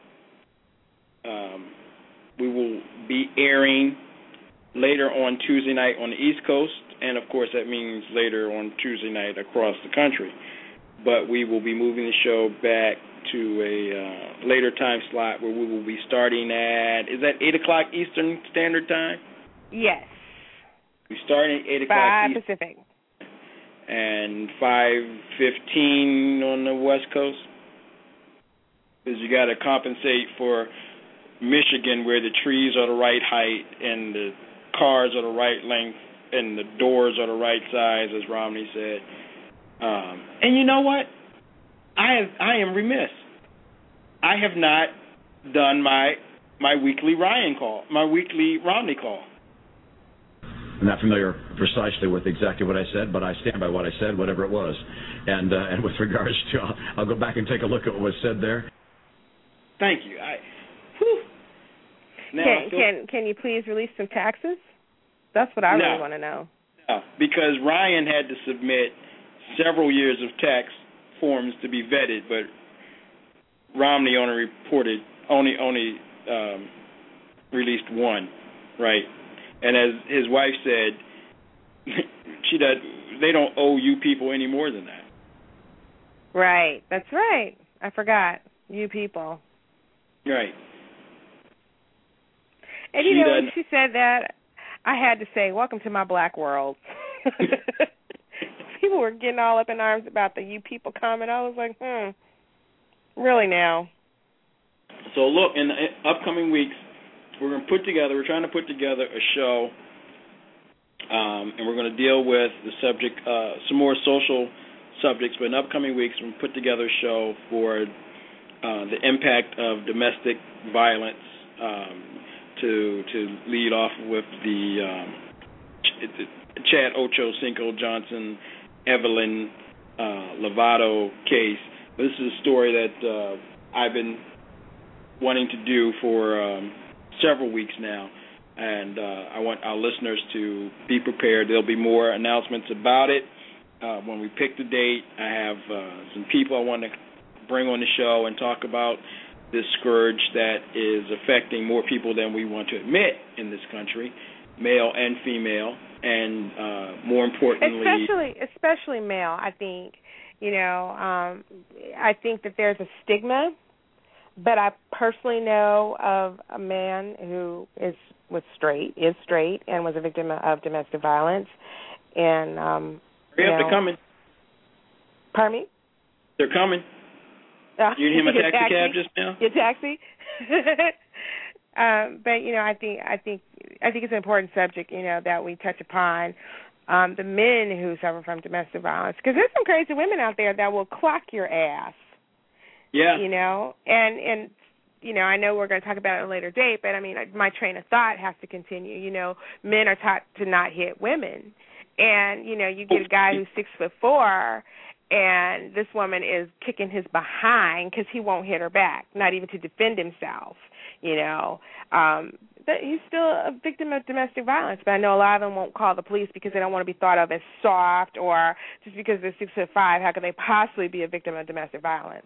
Um, we will be airing later on Tuesday night on the East Coast, and of course that means later on Tuesday night across the country. But we will be moving the show back to a uh, later time slot where we will be starting at, is that eight o'clock Eastern Standard Time? Yes. We start at eight o'clock five Eastern. Pacific. And five fifteen on the West Coast? Because you got to compensate for Michigan, where the trees are the right height and the cars are the right length and the doors are the right size, as Romney said. Um, and you know what? I have, I am remiss. I have not done my my weekly Ryan call, my weekly Romney call. I'm not familiar precisely with exactly what I said, but I stand by what I said, whatever it was. And uh, and with regards to, I'll, I'll go back and take a look at what was said there. Thank you. I. Whew. Now, can, feel, can can you please release some taxes? That's what I no, really want to know. No, because Ryan had to submit several years of tax forms to be vetted, but Romney only reported only only um, released one, right? And as his wife said, she does. They don't owe you people any more than that. Right. That's right. I forgot. You people. Right. And, you she know, when she said that, I had to say, welcome to my black world. People were getting all up in arms about the you people comment. I was like, hmm, really now? So, look, in the upcoming weeks, we're going to put together, we're trying to put together a show, um, and we're going to deal with the subject, uh, some more social subjects, but in upcoming weeks, we're going to put together a show for uh, the impact of domestic violence, um, to to lead off with the um, Ch- Chad Ocho Cinco Johnson, Evelyn uh, Lovato case. This is a story that uh, I've been wanting to do for um, several weeks now, and uh, I want our listeners to be prepared. There'll be more announcements about it. Uh, when we pick the date, I have uh, some people I want to bring on the show and talk about this scourge that is affecting more people than we want to admit in this country, male and female, and uh, more importantly, especially especially male. I think, you know, um, I think that there's a stigma, but I personally know of a man who is was straight, is straight, and was a victim of domestic violence, and um, you know, they're coming. Pardon me? They're coming. Uh, you him a taxi, taxi cab just now? Your taxi. um, but you know, I think I think I think it's an important subject, you know, that we touch upon. Um, the men who suffer from domestic violence, because there's some crazy women out there that will clock your ass. Yeah. You know, and and you know, I know we're going to talk about it at a later date, but I mean, my train of thought has to continue. You know, men are taught to not hit women, and you know, you get a guy who's six foot four, and this woman is kicking his behind because he won't hit her back, not even to defend himself. You know, um, but he's still a victim of domestic violence. But I know a lot of them won't call the police because they don't want to be thought of as soft, or just because they're six foot five, how could they possibly be a victim of domestic violence?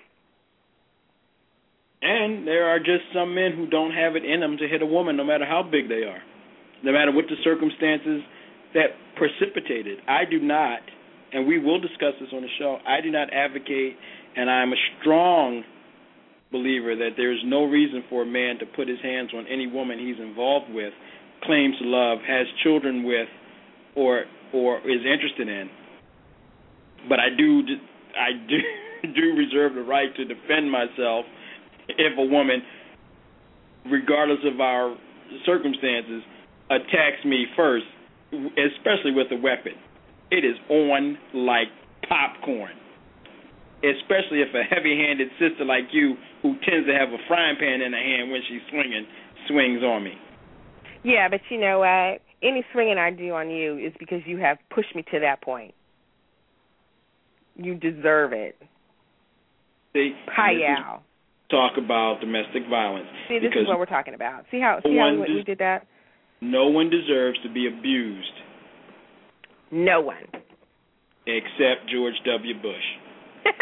And there are just some men who don't have it in them to hit a woman, no matter how big they are, no matter what the circumstances that precipitated it. I do not, and we will discuss this on the show, I do not advocate, and I'm a strong believer that there is no reason for a man to put his hands on any woman he's involved with, claims to love, has children with, or or is interested in. But I do, I do, do reserve the right to defend myself if a woman, regardless of our circumstances, attacks me first, especially with a weapon. It is on like popcorn, especially if a heavy-handed sister like you, who tends to have a frying pan in her hand when she's swinging, swings on me. Yeah, but you know what? Any swinging I do on you is because you have pushed me to that point. You deserve it. See, Hi-yow. Talk about domestic violence. See, this is what we're talking about. See how see no how we, des- we did that? No one deserves to be abused. No one. Except George W. Bush.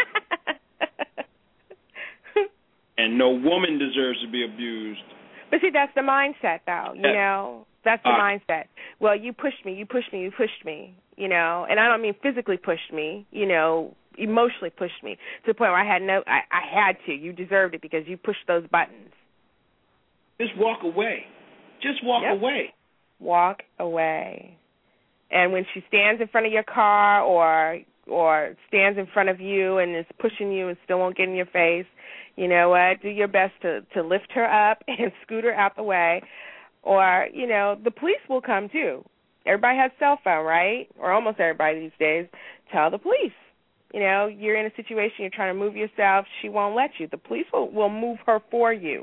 And no woman deserves to be abused. But see, that's the mindset, though, you know? That's the uh, mindset. Well, you pushed me, you pushed me, you pushed me, you know? And I don't mean physically pushed me, you know, emotionally pushed me to the point where I had no, I, I had to. You deserved it because you pushed those buttons. Just walk away. Just walk yep. away. Walk away. And when she stands in front of your car or or stands in front of you and is pushing you and still won't get in your face, you know what? Do your best to, to lift her up and scoot her out the way. Or, you know, the police will come too. Everybody has a cell phone, right? Or almost everybody these days. Tell the police. You know, you're in a situation, you're trying to move yourself, she won't let you. The police will, will move her for you.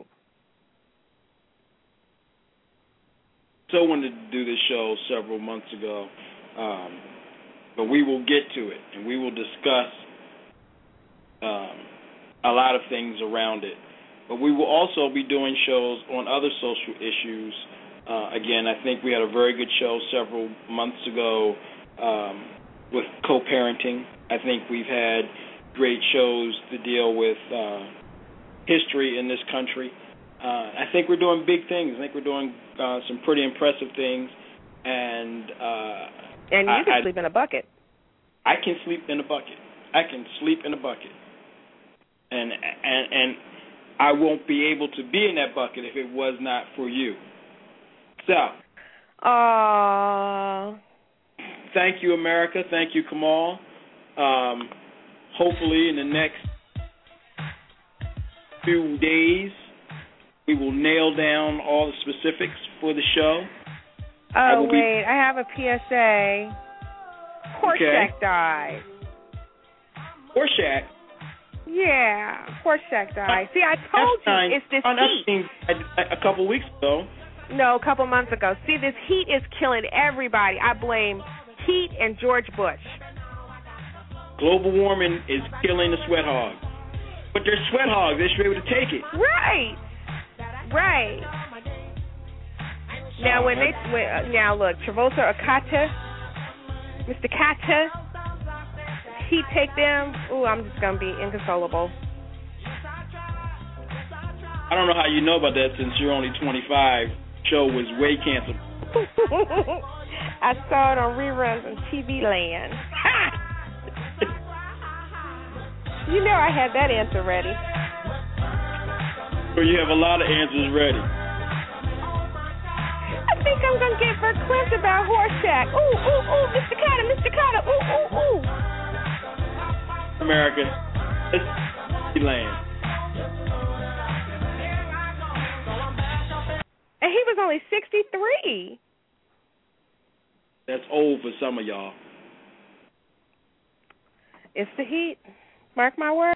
So I wanted to do this show several months ago, um, but we will get to it, and we will discuss um, a lot of things around it. But we will also be doing shows on other social issues. Uh, again, I think we had a very good show several months ago um, with co-parenting. I think we've had great shows to deal with uh, history in this country. Uh, I think we're doing big things. I think we're doing uh, some pretty impressive things. And uh, and you I, can I, sleep in a bucket. I can sleep in a bucket. I can sleep in a bucket. And and and I won't be able to be in that bucket if it was not for you. So. Aww. Thank you, America. Thank you, Kamal. Um, hopefully in the next few days, we will nail down all the specifics for the show. Oh, I wait. Be... I have a P S A. Horseshack okay. died. Horseshack? Yeah, Horseshack died. See, I told you it's this heat. A couple weeks ago. No, a couple months ago. See, this heat is killing everybody. I blame heat and George Bush. Global warming is killing the sweat hogs. But they're sweat hogs. They should be able to take it. Right. Right. Now, when they when, uh, now look, Travolta or Kata, Mister Kata, he take them. Ooh, I'm just gonna be inconsolable. I don't know how you know about that since you're only twenty-five. Show was way canceled. I saw it on reruns on T V Land. You know I had that answer ready. So you have a lot of answers ready. I think I'm going to get verklempt about Horseshack. Ooh, ooh, ooh, Mister Carter, Mister Carter, ooh, ooh, ooh. America, it's land. And he was only sixty-three. That's old for some of y'all. It's the heat. Mark my words.